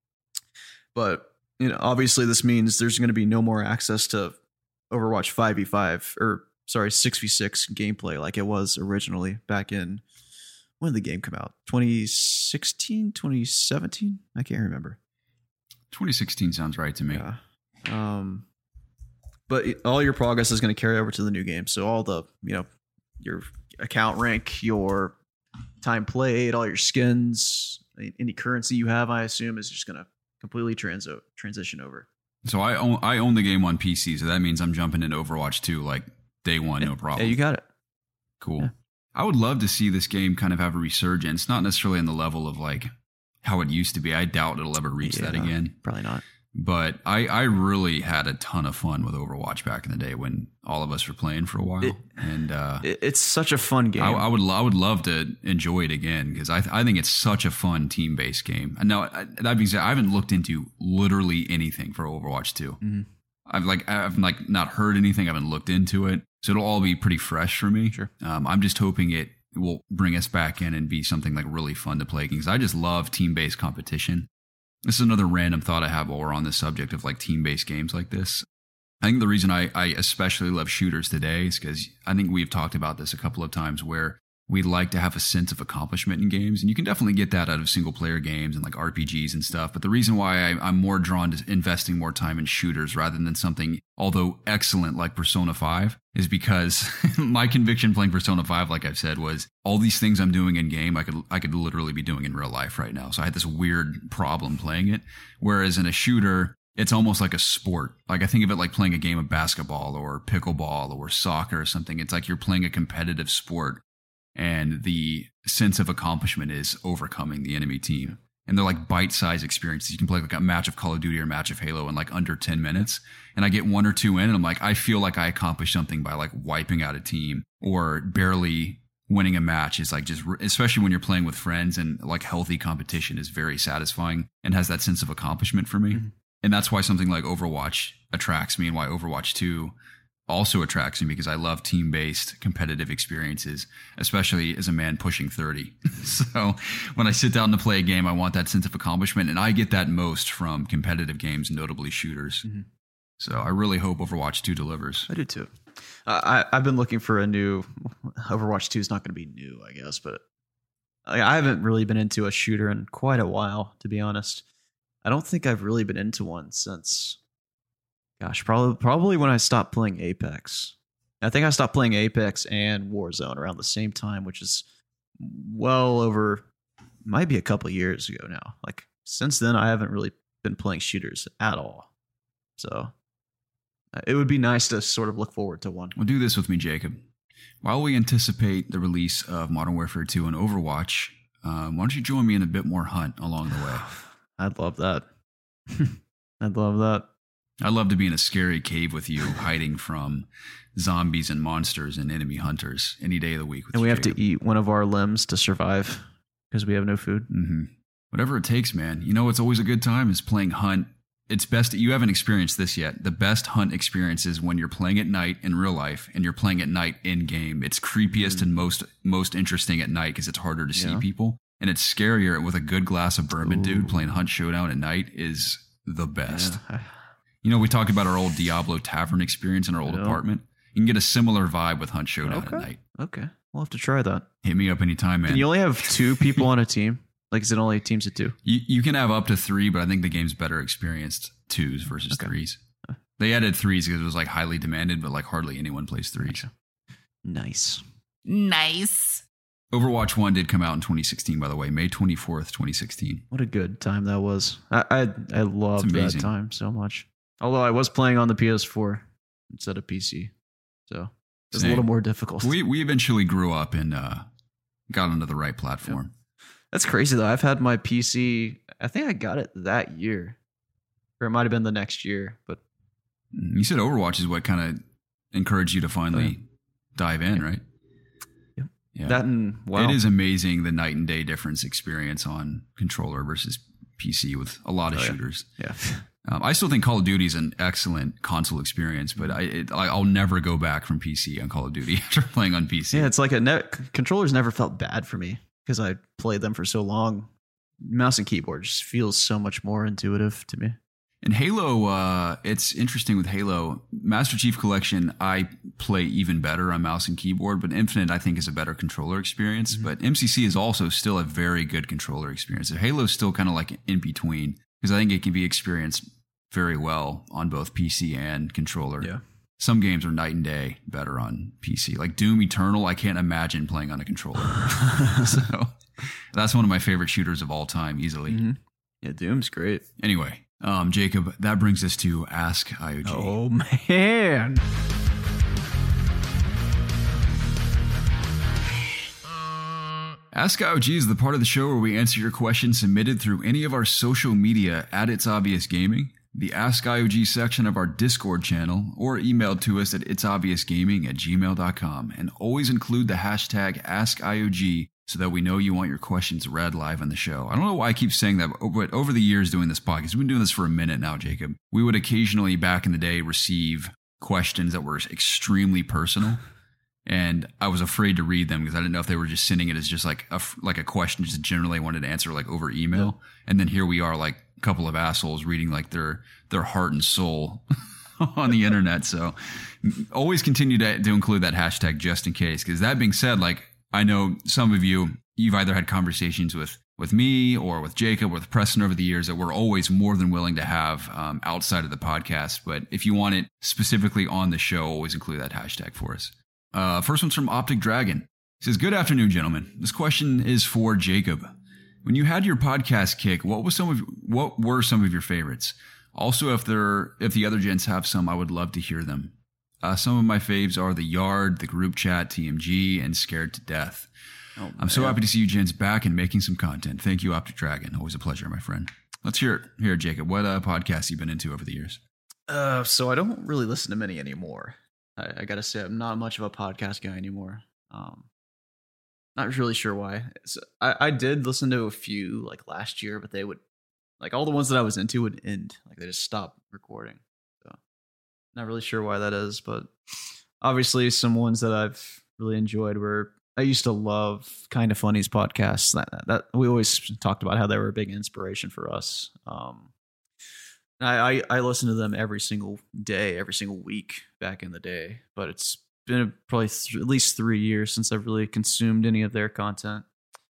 [SPEAKER 2] But obviously this means there's going to be no more access to Overwatch 5v5 or 6v6 gameplay like it was originally back in, when did the game come out? 2016, 2017? I can't remember.
[SPEAKER 1] 2016 sounds right to me.
[SPEAKER 2] Yeah. But all your progress is going to carry over to the new game. So all the, your account rank, your time played, all your skins, any currency you have, I assume, is just going to completely transition over.
[SPEAKER 1] So I own the game on PC, so that means I'm jumping into Overwatch 2 like day one, no problem.
[SPEAKER 2] Yeah, you got it.
[SPEAKER 1] Cool.
[SPEAKER 2] Yeah.
[SPEAKER 1] I would love to see this game kind of have a resurgence, not necessarily on the level of like how it used to be. I doubt it'll ever reach that again.
[SPEAKER 2] Probably not.
[SPEAKER 1] But I really had a ton of fun with Overwatch back in the day when all of us were playing for a while.
[SPEAKER 2] It's such a fun game.
[SPEAKER 1] I would love to enjoy it again because I think it's such a fun team-based game. And now, that being said, I haven't looked into literally anything for Overwatch 2.
[SPEAKER 2] Mm-hmm.
[SPEAKER 1] I've not heard anything. I haven't looked into it. So it'll all be pretty fresh for me.
[SPEAKER 2] Sure.
[SPEAKER 1] I'm just hoping it will bring us back in and be something like really fun to play because I just love team-based competition. This is another random thought I have while we're on the subject of like team-based games like this. I think the reason I especially love shooters today is because I think we've talked about this a couple of times where we like to have a sense of accomplishment in games. And you can definitely get that out of single player games and like RPGs and stuff. But the reason why I'm more drawn to investing more time in shooters rather than something, although excellent, like Persona 5 is because my conviction playing Persona 5, like I've said, was all these things I'm doing in game, I could literally be doing in real life right now. So I had this weird problem playing it. Whereas in a shooter, it's almost like a sport. Like I think of it like playing a game of basketball or pickleball or soccer or something. It's like you're playing a competitive sport. And the sense of accomplishment is overcoming the enemy team. And they're like bite-sized experiences. You can play like a match of Call of Duty or a match of Halo in like under 10 minutes. And I get one or two in and I'm like, I feel like I accomplished something by like wiping out a team or barely winning a match is like just, especially when you're playing with friends and like healthy competition is very satisfying and has that sense of accomplishment for me. Mm-hmm. And that's why something like Overwatch attracts me and why Overwatch 2 also attracts me because I love team-based competitive experiences, especially as a man pushing 30. So when I sit down to play a game, I want that sense of accomplishment, and I get that most from competitive games, notably shooters. Mm-hmm. So I really hope Overwatch 2 delivers.
[SPEAKER 2] I do too. I've been looking for a new Overwatch 2 is not going to be new, I guess, but I haven't really been into a shooter in quite a while, to be honest. I don't think I've really been into one since... Gosh, probably when I stopped playing Apex. I think I stopped playing Apex and Warzone around the same time, which is well over, might be a couple years ago now. Like since then, I haven't really been playing shooters at all. So it would be nice to sort of look forward to one.
[SPEAKER 1] Well, do this with me, Jacob. While we anticipate the release of Modern Warfare 2 and Overwatch, why don't you join me in a bit more hunt along the way?
[SPEAKER 2] I'd love that. I'd love that.
[SPEAKER 1] I'd love to be in a scary cave with you, hiding from zombies and monsters and enemy hunters any day of the week.
[SPEAKER 2] And we have to eat one of our limbs to survive because we have no food.
[SPEAKER 1] Mm-hmm. Whatever it takes, man. You know, it's always a good time is playing hunt. It's best. You haven't experienced this yet. The best hunt experience is when you're playing at night in real life and you're playing at night in game. It's creepiest and most interesting at night because it's harder to see people. And it's scarier with a good glass of bourbon, dude. Playing Hunt Showdown at night is the best. Yeah. You know, we talked about our old Diablo Tavern experience in our old apartment. You can get a similar vibe with Hunt Showdown at night.
[SPEAKER 2] Okay. We'll have to try that.
[SPEAKER 1] Hit me up anytime, man.
[SPEAKER 2] Can you only have 2 people on a team? Like, is it only teams of 2?
[SPEAKER 1] You can have up to 3, but I think the game's better experienced 2s versus 3s. They added 3s because it was like highly demanded, but like hardly anyone plays 3s.
[SPEAKER 2] Gotcha. Nice.
[SPEAKER 1] Overwatch 1 did come out in 2016, by the way, May 24th, 2016.
[SPEAKER 2] What a good time that was. I loved that time so much. Although I was playing on the PS4 instead of PC. So it's a little more difficult.
[SPEAKER 1] We eventually grew up and got onto the right platform.
[SPEAKER 2] Yep. That's crazy, though. I've had my PC, I think I got it that year. Or it might have been the next year. But
[SPEAKER 1] you said Overwatch is what kind of encouraged you to finally dive in, right?
[SPEAKER 2] Yep. Yeah. That and
[SPEAKER 1] It is amazing the night and day difference experience on controller versus PC with a lot of shooters.
[SPEAKER 2] Yeah.
[SPEAKER 1] I still think Call of Duty is an excellent console experience, but I'll never go back from PC on Call of Duty after playing on PC.
[SPEAKER 2] Yeah, it's like controllers never felt bad for me because I played them for so long. Mouse and keyboard just feels so much more intuitive to me.
[SPEAKER 1] And Halo, it's interesting with Halo. Master Chief Collection, I play even better on mouse and keyboard, but Infinite, I think, is a better controller experience. Mm-hmm. But MCC is also still a very good controller experience. So Halo is still kind of like in between, because I think it can be experienced very well on both PC and controller.
[SPEAKER 2] Yeah.
[SPEAKER 1] Some games are night and day better on PC. Like Doom Eternal, I can't imagine playing on a controller. So that's one of my favorite shooters of all time, easily.
[SPEAKER 2] Mm-hmm. Yeah, Doom's great.
[SPEAKER 1] Anyway. Jacob, that brings us to Ask IOG.
[SPEAKER 2] Oh, man.
[SPEAKER 1] Ask IOG is the part of the show where we answer your questions submitted through any of our social media at It's Obvious Gaming, the Ask IOG section of our Discord channel, or emailed to us at itsobviousgaming@gmail.com, and always include the hashtag AskIOG so that we know you want your questions read live on the show. I don't know why I keep saying that, but over the years doing this podcast, we've been doing this for a minute now, Jacob. We would occasionally, back in the day, receive questions that were extremely personal, and I was afraid to read them because I didn't know if they were just sending it as just like a question just generally wanted to answer like over email. Yeah. And then here we are, like a couple of assholes reading like their heart and soul on the internet. So always continue to include that hashtag just in case. Because that being said, like, I know some of you've either had conversations with me or with Jacob or with Preston over the years that we're always more than willing to have outside of the podcast. But if you want it specifically on the show, always include that hashtag for us. First one's from Optic Dragon. He says, "Good afternoon, gentlemen. This question is for Jacob. When you had your podcast kick, what were some of your favorites? Also, if the other gents have some, I would love to hear them. Some of my faves are The Yard, The Group Chat, TMG, and Scared to Death. Oh, I'm so happy to see you gents back and making some content. Thank you, Optic Dragon. Always a pleasure, my friend. Let's hear it. Here, Jacob, what podcasts you been into over the years?"
[SPEAKER 2] So I don't really listen to many anymore. I got to say, I'm not much of a podcast guy anymore. Not really sure why. So I did listen to a few like last year, but they would, like, all the ones that I was into would end. Like, they just stopped recording. So not really sure why that is, but obviously some ones that I've really enjoyed were, I used to love Kinda Funny's podcasts. That we always talked about how they were a big inspiration for us. I listened to them every single day, every single week back in the day, but it's been probably at least 3 years since I've really consumed any of their content.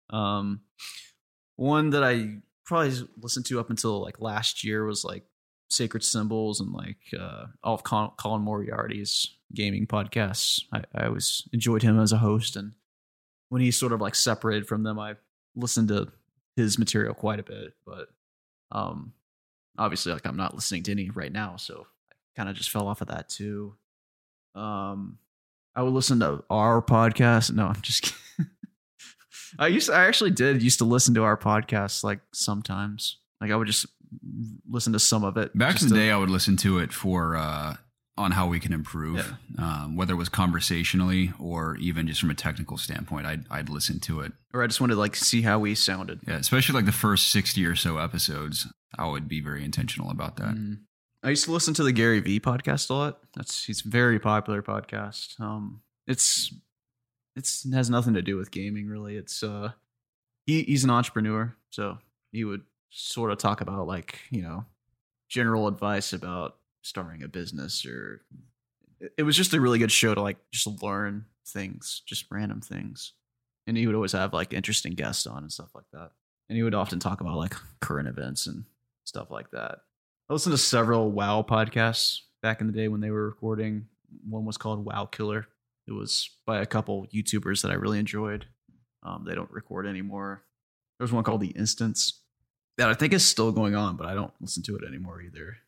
[SPEAKER 2] One that I probably listened to up until like last year was like Sacred Symbols and like all of Colin Moriarty's gaming podcasts. I always enjoyed him as a host, and when he sort of like separated from them, I listened to his material quite a bit, but obviously, like, I'm not listening to any right now, so I kind of just fell off of that too. I would listen to our podcast. No, I'm just kidding. I actually used to listen to our podcast like sometimes. Like, I would just listen to some of it.
[SPEAKER 1] Back in the day, I would listen to it for on how we can improve, whether it was conversationally or even just from a technical standpoint. I'd listen to it,
[SPEAKER 2] or I just wanted to like see how we sounded.
[SPEAKER 1] Yeah, especially like the first 60 or so episodes. I would be very intentional about that.
[SPEAKER 2] I used to listen to the Gary Vee podcast a lot. He's a very popular podcast. It has nothing to do with gaming really. It's he's an entrepreneur, so he would sort of talk about like, you know, general advice about starting a business, or it was just a really good show to like just learn things, just random things. And he would always have like interesting guests on and stuff like that. And he would often talk about like current events and stuff like that. I listened to several WoW podcasts back in the day when they were recording. One was called WoW Killer. It was by a couple YouTubers that I really enjoyed. They don't record anymore. There was one called The Instance that I think is still going on, but I don't listen to it anymore either.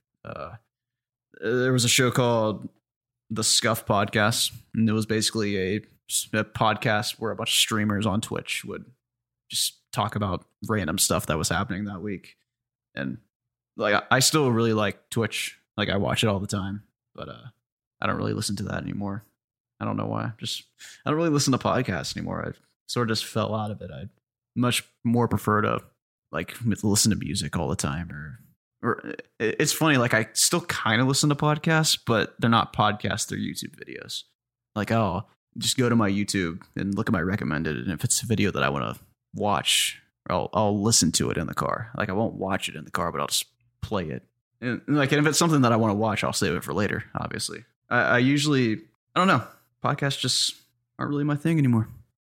[SPEAKER 2] There was a show called The Scuff Podcast, and it was basically a podcast where a bunch of streamers on Twitch would just talk about random stuff that was happening that week. And like, I still really like Twitch. Like, I watch it all the time, but I don't really listen to that anymore. I don't know why. I don't really listen to podcasts anymore. I sort of just fell out of it. I'd much more prefer to like listen to music all the time, or It's funny. Like I still kind of listen to podcasts, but they're not podcasts. They're YouTube videos. Like, oh, just go to my YouTube and look at my recommended. And if it's a video that I want to watch, I'll listen to it in the car. Like I won't watch it in the car, but I'll just play it. And if it's something that I want to watch, I'll save it for later. Obviously, I don't know. Podcasts just aren't really my thing anymore.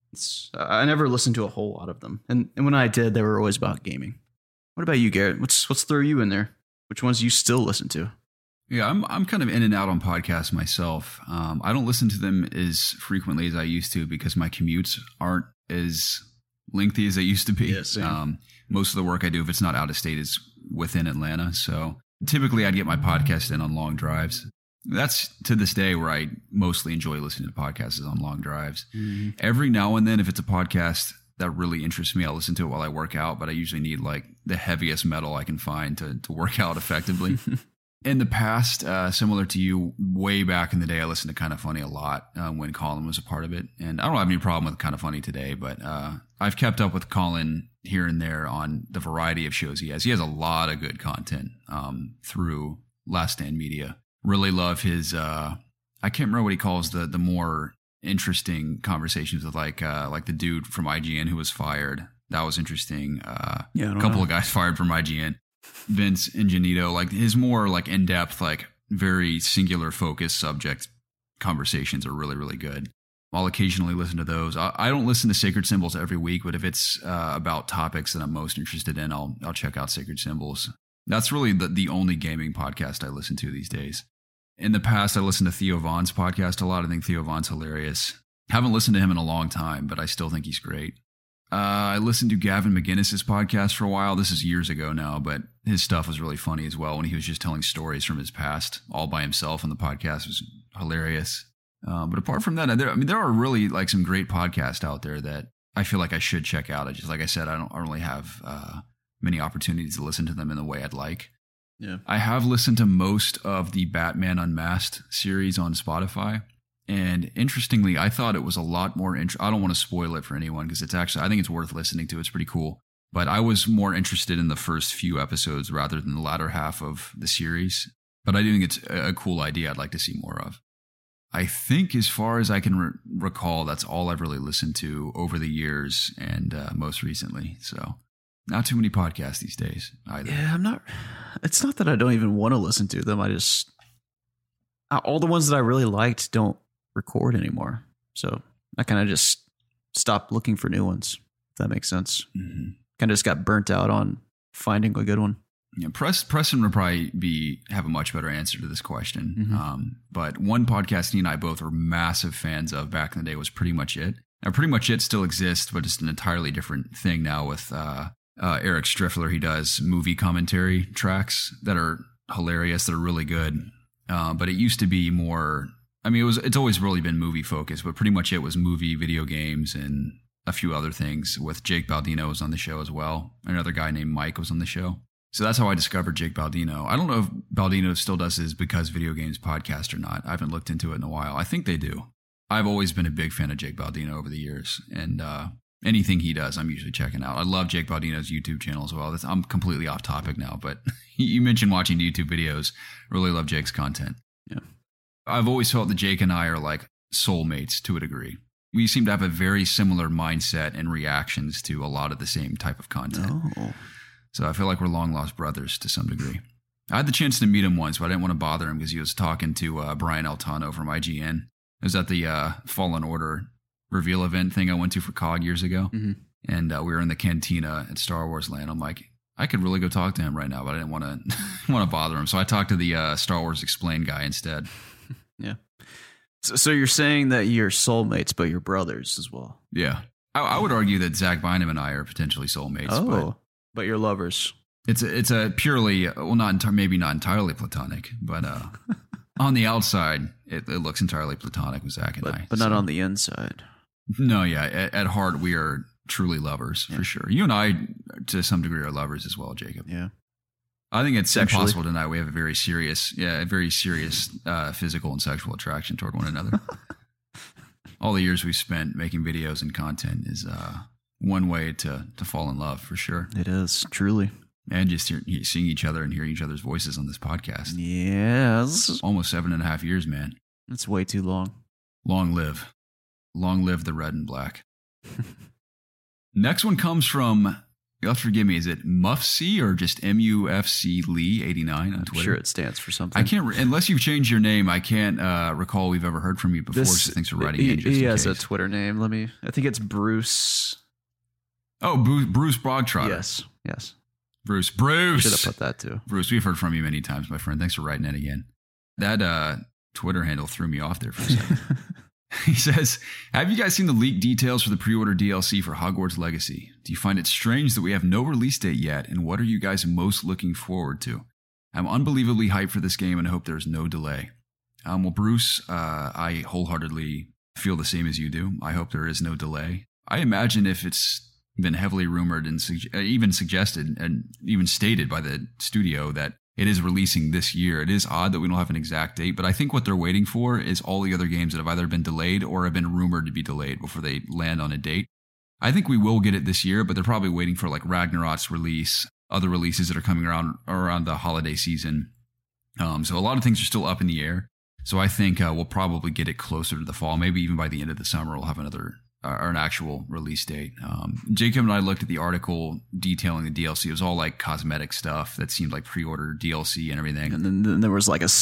[SPEAKER 2] I never listened to a whole lot of them, and when I did, they were always about gaming. What about you, Garrett? What's throw you in there? Which ones do you still listen to?
[SPEAKER 1] Yeah, I'm kind of in and out on podcasts myself. I don't listen to them as frequently as I used to because my commutes aren't as lengthy as they used to be.
[SPEAKER 2] Yeah, same.
[SPEAKER 1] Most of the work I do, if it's not out of state, is within Atlanta. So typically I'd get my podcast in on long drives. That's to this day where I mostly enjoy listening to podcasts is on long drives. Mm-hmm. Every now and then, if it's a podcast that really interests me, I'll listen to it while I work out, but I usually need like the heaviest metal I can find to work out effectively. In the past, similar to you, way back in the day, I listened to Kind of Funny a lot when Colin was a part of it. And I don't have any problem with Kind of Funny today, but I've kept up with Colin here and there on the variety of shows he has. He has a lot of good content through Last Stand Media. Really love his, I can't remember what he calls the more interesting conversations with like the dude from IGN who was fired. That was interesting. A couple of guys fired from IGN. Vince Ingenito, like his more like in-depth, like very singular focused subject conversations are really, really good. I'll occasionally listen to those. I don't listen to Sacred Symbols every week, but if it's about topics that I'm most interested in, I'll check out Sacred Symbols. That's really the only gaming podcast I listen to these days. In the past, I listened to Theo Vaughn's podcast a lot. I think Theo Vaughn's hilarious. Haven't listened to him in a long time, but I still think he's great. I listened to Gavin McInnes's podcast for a while. This is years ago now, but his stuff was really funny as well when he was just telling stories from his past all by himself, and the podcast was hilarious. But apart from that, there are really like some great podcasts out there that I feel like I should check out. Like I said, I don't really have many opportunities to listen to them in the way I'd like.
[SPEAKER 2] Yeah, I
[SPEAKER 1] have listened to most of the Batman Unmasked series on Spotify. And interestingly, I thought it was a lot more I don't want to spoil it for anyone because I think it's worth listening to. It's pretty cool. But I was more interested in the first few episodes rather than the latter half of the series. But I do think it's a cool idea I'd like to see more of. I think as far as I can recall, that's all I've really listened to over the years and most recently. So not too many podcasts these days either.
[SPEAKER 2] Yeah, it's not that I don't even want to listen to them. All the ones that I really liked don't record anymore. So I kind of just stopped looking for new ones, if that makes sense. Mm-hmm. Kind of just got burnt out on finding a good one.
[SPEAKER 1] Yeah, Preston would probably have a much better answer to this question. Mm-hmm. But one podcast he and I both were massive fans of back in the day was Pretty Much It. Now, Pretty Much It still exists, but it's an entirely different thing now with Eric Striffler. He does movie commentary tracks that are hilarious, that are really good. But it used to be more, it's always really been movie focused, but Pretty Much It was movie, video games, and a few other things with Jake Baldino was on the show as well. Another guy named Mike was on the show. So that's how I discovered Jake Baldino. I don't know if Baldino still does his Because Video Games podcast or not. I haven't looked into it in a while. I think they do. I've always been a big fan of Jake Baldino over the years, and anything he does, I'm usually checking out. I love Jake Baldino's YouTube channel as well. I'm completely off topic now, but you mentioned watching YouTube videos. Really love Jake's content.
[SPEAKER 2] Yeah,
[SPEAKER 1] I've always felt that Jake and I are like soulmates to a degree. We seem to have a very similar mindset and reactions to a lot of the same type of content.
[SPEAKER 2] Oh.
[SPEAKER 1] So I feel like we're long lost brothers to some degree. I had the chance to meet him once, but I didn't want to bother him because he was talking to Brian Altano from IGN. It was at the Fallen Order reveal event thing I went to for COG years ago. Mm-hmm. And we were in the cantina at Star Wars Land. I'm like, I could really go talk to him right now, but I didn't want to bother him. So I talked to the Star Wars Explained guy instead.
[SPEAKER 2] Yeah. So you're saying that you're soulmates, but you're brothers as well?
[SPEAKER 1] Yeah. I would argue that Zach Bynum and I are potentially soulmates.
[SPEAKER 2] Oh, but you're lovers.
[SPEAKER 1] It's a purely, well, maybe not entirely platonic, but on the outside, it looks entirely platonic with Zach and I.
[SPEAKER 2] But not on the inside.
[SPEAKER 1] No, yeah. At heart, we are truly lovers, for sure. You and I, to some degree, are lovers as well, Jacob.
[SPEAKER 2] Yeah.
[SPEAKER 1] I think it's impossible to deny we have a very serious physical and sexual attraction toward one another. All the years we've spent making videos and content is one way to fall in love, for sure.
[SPEAKER 2] It is, truly.
[SPEAKER 1] And just seeing each other and hearing each other's voices on this podcast.
[SPEAKER 2] Yeah.
[SPEAKER 1] Almost 7.5 years, man.
[SPEAKER 2] That's way too long.
[SPEAKER 1] Long live. Long live the red and black. Next one comes from, you'll have to forgive me, is it Mufc or just MUFC Lee 89 on Twitter?
[SPEAKER 2] I'm sure it stands for something.
[SPEAKER 1] I can't, unless you've changed your name, I can't recall we've ever heard from you before. So thanks for writing in.
[SPEAKER 2] He has a Twitter name. I think it's Bruce.
[SPEAKER 1] Oh, Bruce Bogtrotter.
[SPEAKER 2] Yes.
[SPEAKER 1] Bruce.
[SPEAKER 2] Should have put that too.
[SPEAKER 1] Bruce, we've heard from you many times, my friend. Thanks for writing in again. That Twitter handle threw me off there for a second. He says, have you guys seen the leaked details for the pre-order DLC for Hogwarts Legacy? Do you find it strange that we have no release date yet? And what are you guys most looking forward to? I'm unbelievably hyped for this game and I hope there's no delay. Well, Bruce, I wholeheartedly feel the same as you do. I hope there is no delay. I imagine if it's been heavily rumored and even suggested and even stated by the studio that it is releasing this year. It is odd that we don't have an exact date, but I think what they're waiting for is all the other games that have either been delayed or have been rumored to be delayed before they land on a date. I think we will get it this year, but they're probably waiting for like Ragnarok's release, other releases that are coming around the holiday season. So a lot of things are still up in the air. So I think we'll probably get it closer to the fall. Maybe even by the end of the summer, we'll have another or an actual release date. Jacob and I looked at the article detailing the DLC. It was all like cosmetic stuff that seemed like pre-order DLC and everything.
[SPEAKER 2] And then there was like a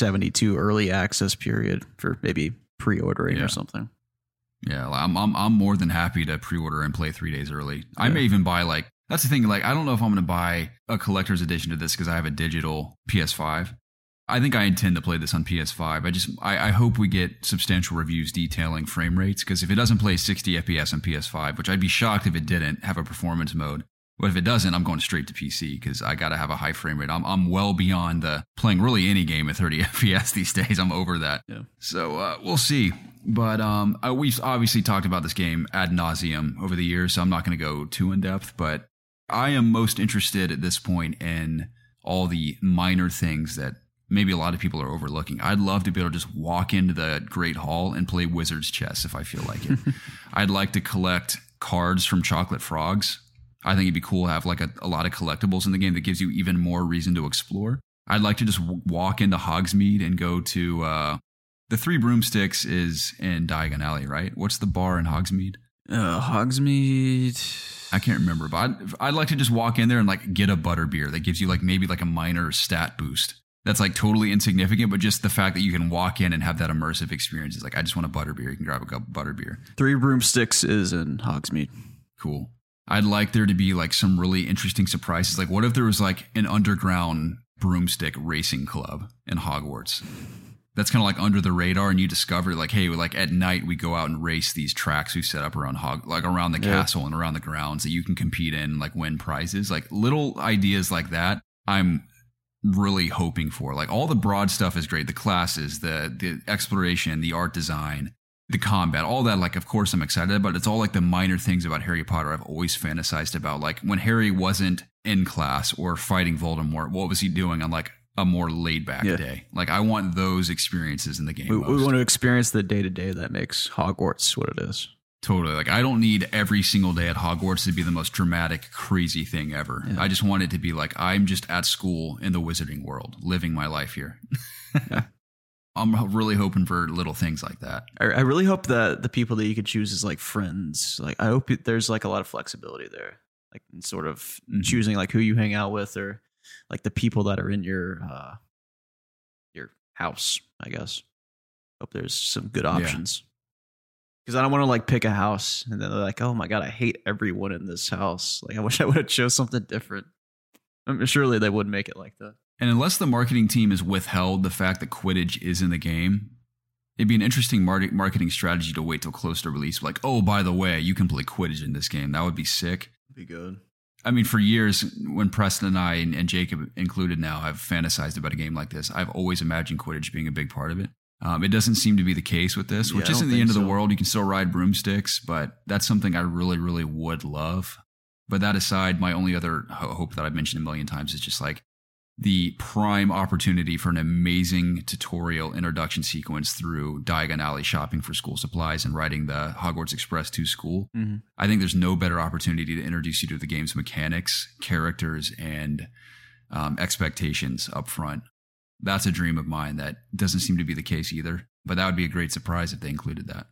[SPEAKER 2] 72 early access period for maybe pre-ordering or something.
[SPEAKER 1] Yeah, I'm more than happy to pre-order and play 3 days early. I may even buy like, that's the thing, like I don't know if I'm going to buy a collector's edition of this because I have a digital PS5. I think I intend to play this on PS5. I hope we get substantial reviews detailing frame rates, because if it doesn't play 60 FPS on PS5, which I'd be shocked if it didn't have a performance mode, but if it doesn't, I'm going straight to PC because I got to have a high frame rate. I'm well beyond the playing really any game at 30 FPS these days. I'm over that. Yeah. So we'll see. But we've obviously talked about this game ad nauseum over the years, so I'm not going to go too in depth. But I am most interested at this point in all the minor things that maybe a lot of people are overlooking. I'd love to be able to just walk into the Great Hall and play Wizard's Chess if I feel like it. I'd like to collect cards from Chocolate Frogs. I think it'd be cool to have like a lot of collectibles in the game that gives you even more reason to explore. I'd like to just walk into Hogsmeade and go to the Three Broomsticks is in Diagon Alley, right? What's the bar in Hogsmeade?
[SPEAKER 2] Hogsmeade.
[SPEAKER 1] I can't remember, but I'd like to just walk in there and like get a butterbeer that gives you like maybe like a minor stat boost. That's like totally insignificant, but just the fact that you can walk in and have that immersive experience is like, I just want a butterbeer. You can grab a cup of butterbeer.
[SPEAKER 2] Three Broomsticks is in Hogsmeade.
[SPEAKER 1] Cool. I'd like there to be like some really interesting surprises. Like what if there was like an underground broomstick racing club in Hogwarts? That's kind of like under the radar, and you discover like, hey, like at night we go out and race these tracks we set up around around the castle and around the grounds that you can compete in and like win prizes. Like little ideas like that. I'm really hoping for. Like all the broad stuff is great. The classes, the exploration, the art design, the combat, all that, like, of course I'm excited about. It's all like the minor things about Harry Potter I've always fantasized about. Like when Harry wasn't in class or fighting Voldemort, what was he doing on like a more laid back day? Like I want those experiences in the game.
[SPEAKER 2] We want to experience the day to day that makes Hogwarts what it is.
[SPEAKER 1] Totally. Like I don't need every single day at Hogwarts to be the most dramatic, crazy thing ever. Yeah. I just want it to be like, I'm just at school in the wizarding world, living my life here. I'm really hoping for little things like that.
[SPEAKER 2] I really hope that the people that you could choose as like friends, like I hope there's like a lot of flexibility there, like in sort of choosing like who you hang out with or like the people that are in your house, I guess. Hope there's some good options. Because I don't want to like pick a house and then they're like, oh my God, I hate everyone in this house. Like I wish I would have chose something different. Surely they wouldn't make it like that.
[SPEAKER 1] And unless the marketing team has withheld the fact that Quidditch is in the game, it'd be an interesting marketing strategy to wait till close to release. Like, oh, by the way, you can play Quidditch in this game. That would be sick.
[SPEAKER 2] Be good.
[SPEAKER 1] I mean, for years, when Preston and I, and Jacob included now, have fantasized about a game like this, I've always imagined Quidditch being a big part of it. It doesn't seem to be the case with this, which isn't the end of the world. You can still ride broomsticks, but that's something I really, really would love. But that aside, my only other hope that I've mentioned a million times is just like, the prime opportunity for an amazing tutorial introduction sequence through Diagon Alley shopping for school supplies and riding the Hogwarts Express to school.
[SPEAKER 2] Mm-hmm.
[SPEAKER 1] I think there's no better opportunity to introduce you to the game's mechanics, characters, and expectations up front. That's a dream of mine that doesn't seem to be the case either, but that would be a great surprise if they included that.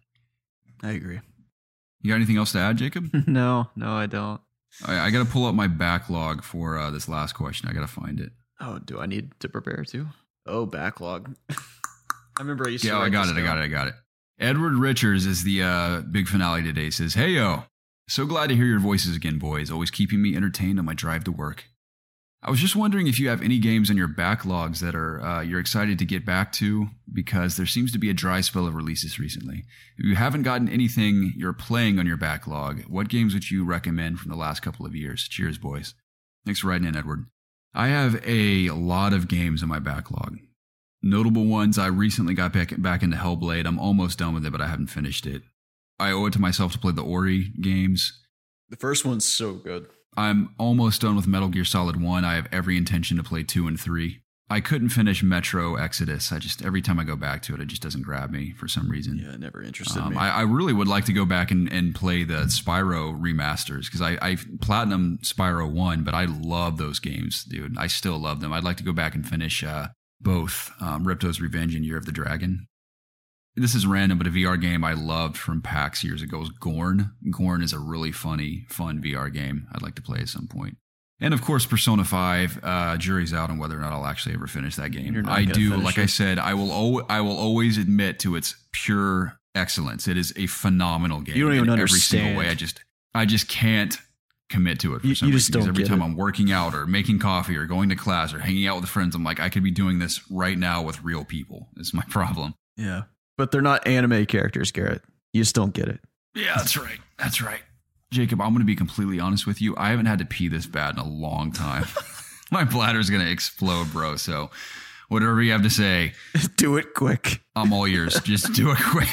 [SPEAKER 2] I agree.
[SPEAKER 1] You got anything else to add, Jacob?
[SPEAKER 2] No, I don't.
[SPEAKER 1] I got to pull up my backlog for this last question. I got to find it.
[SPEAKER 2] Oh, do I need to prepare too? Oh, backlog. I remember I used to.
[SPEAKER 1] Yeah, I got it. Edward Richards is the big finale today. Says, "Hey yo, so glad to hear your voices again, boys. Always keeping me entertained on my drive to work. I was just wondering if you have any games in your backlogs that are you're excited to get back to, because there seems to be a dry spell of releases recently. If you haven't gotten anything you're playing on your backlog, what games would you recommend from the last couple of years? Cheers, boys." Thanks for writing in, Edward. I have a lot of games in my backlog. Notable ones, I recently got back into Hellblade. I'm almost done with it, but I haven't finished it. I owe it to myself to play the Ori games.
[SPEAKER 2] The first one's so good.
[SPEAKER 1] I'm almost done with Metal Gear Solid 1. I have every intention to play 2 and 3. I couldn't finish Metro Exodus. Every time I go back to it, it just doesn't grab me for some reason.
[SPEAKER 2] Yeah, it never interested me.
[SPEAKER 1] I really would like to go back and play the Spyro remasters, because I platinum Spyro 1, but I love those games, dude. I still love them. I'd like to go back and finish both Ripto's Revenge and Year of the Dragon. This is random, but a VR game I loved from PAX years ago was Gorn. Gorn is a really fun VR game I'd like to play at some point. And of course, Persona 5, jury's out on whether or not I'll actually ever finish that game. I do, like I said, I will always admit to its pure excellence. It is a phenomenal game.
[SPEAKER 2] You don't even
[SPEAKER 1] in
[SPEAKER 2] understand.
[SPEAKER 1] Every single way. I just can't commit to it for some reason. Because every time I'm working out or making coffee or going to class or hanging out with friends, I'm like, I could be doing this right now with real people. It's my problem.
[SPEAKER 2] Yeah. But they're not anime characters, Garrett. You just don't get it.
[SPEAKER 1] Yeah, that's right. That's right. Jacob, I'm going to be completely honest with you. I haven't had to pee this bad in a long time. My bladder's going to explode, bro. So whatever you have to say,
[SPEAKER 2] do it quick.
[SPEAKER 1] I'm all ears. Just do it quick.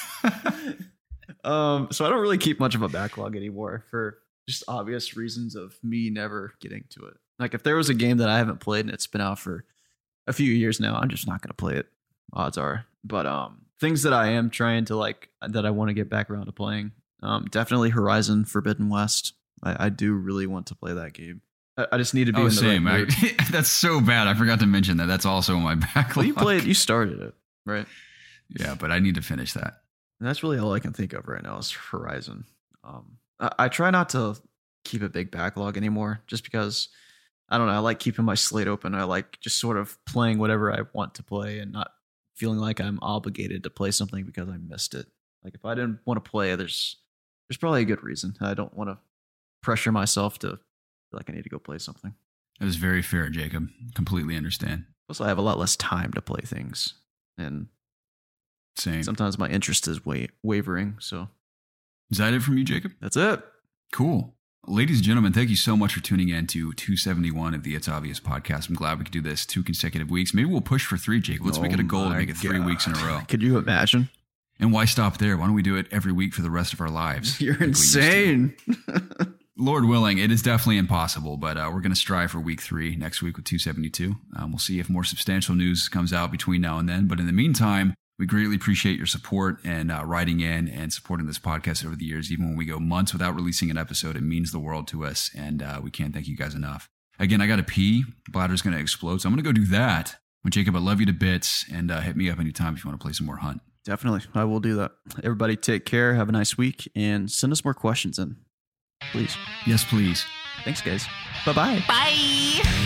[SPEAKER 2] So I don't really keep much of a backlog anymore for just obvious reasons of me never getting to it. Like if there was a game that I haven't played and it's been out for a few years now, I'm just not going to play it. Odds are. But things that I am trying to that I want to get back around to playing. Definitely Horizon Forbidden West. I do really want to play that game. I just need to be in the right mood.
[SPEAKER 1] That's so bad. I forgot to mention that. That's also in my backlog.
[SPEAKER 2] Well, you started it, right?
[SPEAKER 1] Yeah, but I need to finish that.
[SPEAKER 2] And that's really all I can think of right now is Horizon. I try not to keep a big backlog anymore, just because I don't know. I like keeping my slate open. I like just sort of playing whatever I want to play and not feeling like I'm obligated to play something because I missed it. Like if I didn't want to play, there's probably a good reason. I don't want to pressure myself to feel like I need to go play something.
[SPEAKER 1] That is very fair, Jacob. Completely understand.
[SPEAKER 2] Plus, I have a lot less time to play things, and
[SPEAKER 1] same.
[SPEAKER 2] Sometimes my interest is wavering. So,
[SPEAKER 1] is that it from you, Jacob?
[SPEAKER 2] That's it.
[SPEAKER 1] Cool. Ladies and gentlemen, thank you so much for tuning in to 271 of the It's Obvious podcast. I'm glad we could do this 2 consecutive weeks. Maybe we'll push for 3, Jacob. Let's make it a goal to make it 3 weeks in a row.
[SPEAKER 2] Could you imagine?
[SPEAKER 1] And why stop there? Why don't we do it every week for the rest of our lives?
[SPEAKER 2] You're insane.
[SPEAKER 1] Lord willing, it is definitely impossible, but we're going to strive for week 3 next week with 272. We'll see if more substantial news comes out between now and then. But in the meantime, we greatly appreciate your support and writing in and supporting this podcast over the years. Even when we go months without releasing an episode, it means the world to us, and we can't thank you guys enough. Again, I got to pee. Bladder's going to explode, so I'm going to go do that. Well, Jacob, I love you to bits, and hit me up anytime if you want to play some more Hunt.
[SPEAKER 2] Definitely. I will do that. Everybody take care. Have a nice week, and send us more questions in, please.
[SPEAKER 1] Yes, please.
[SPEAKER 2] Thanks, guys. Bye-bye.
[SPEAKER 3] Bye.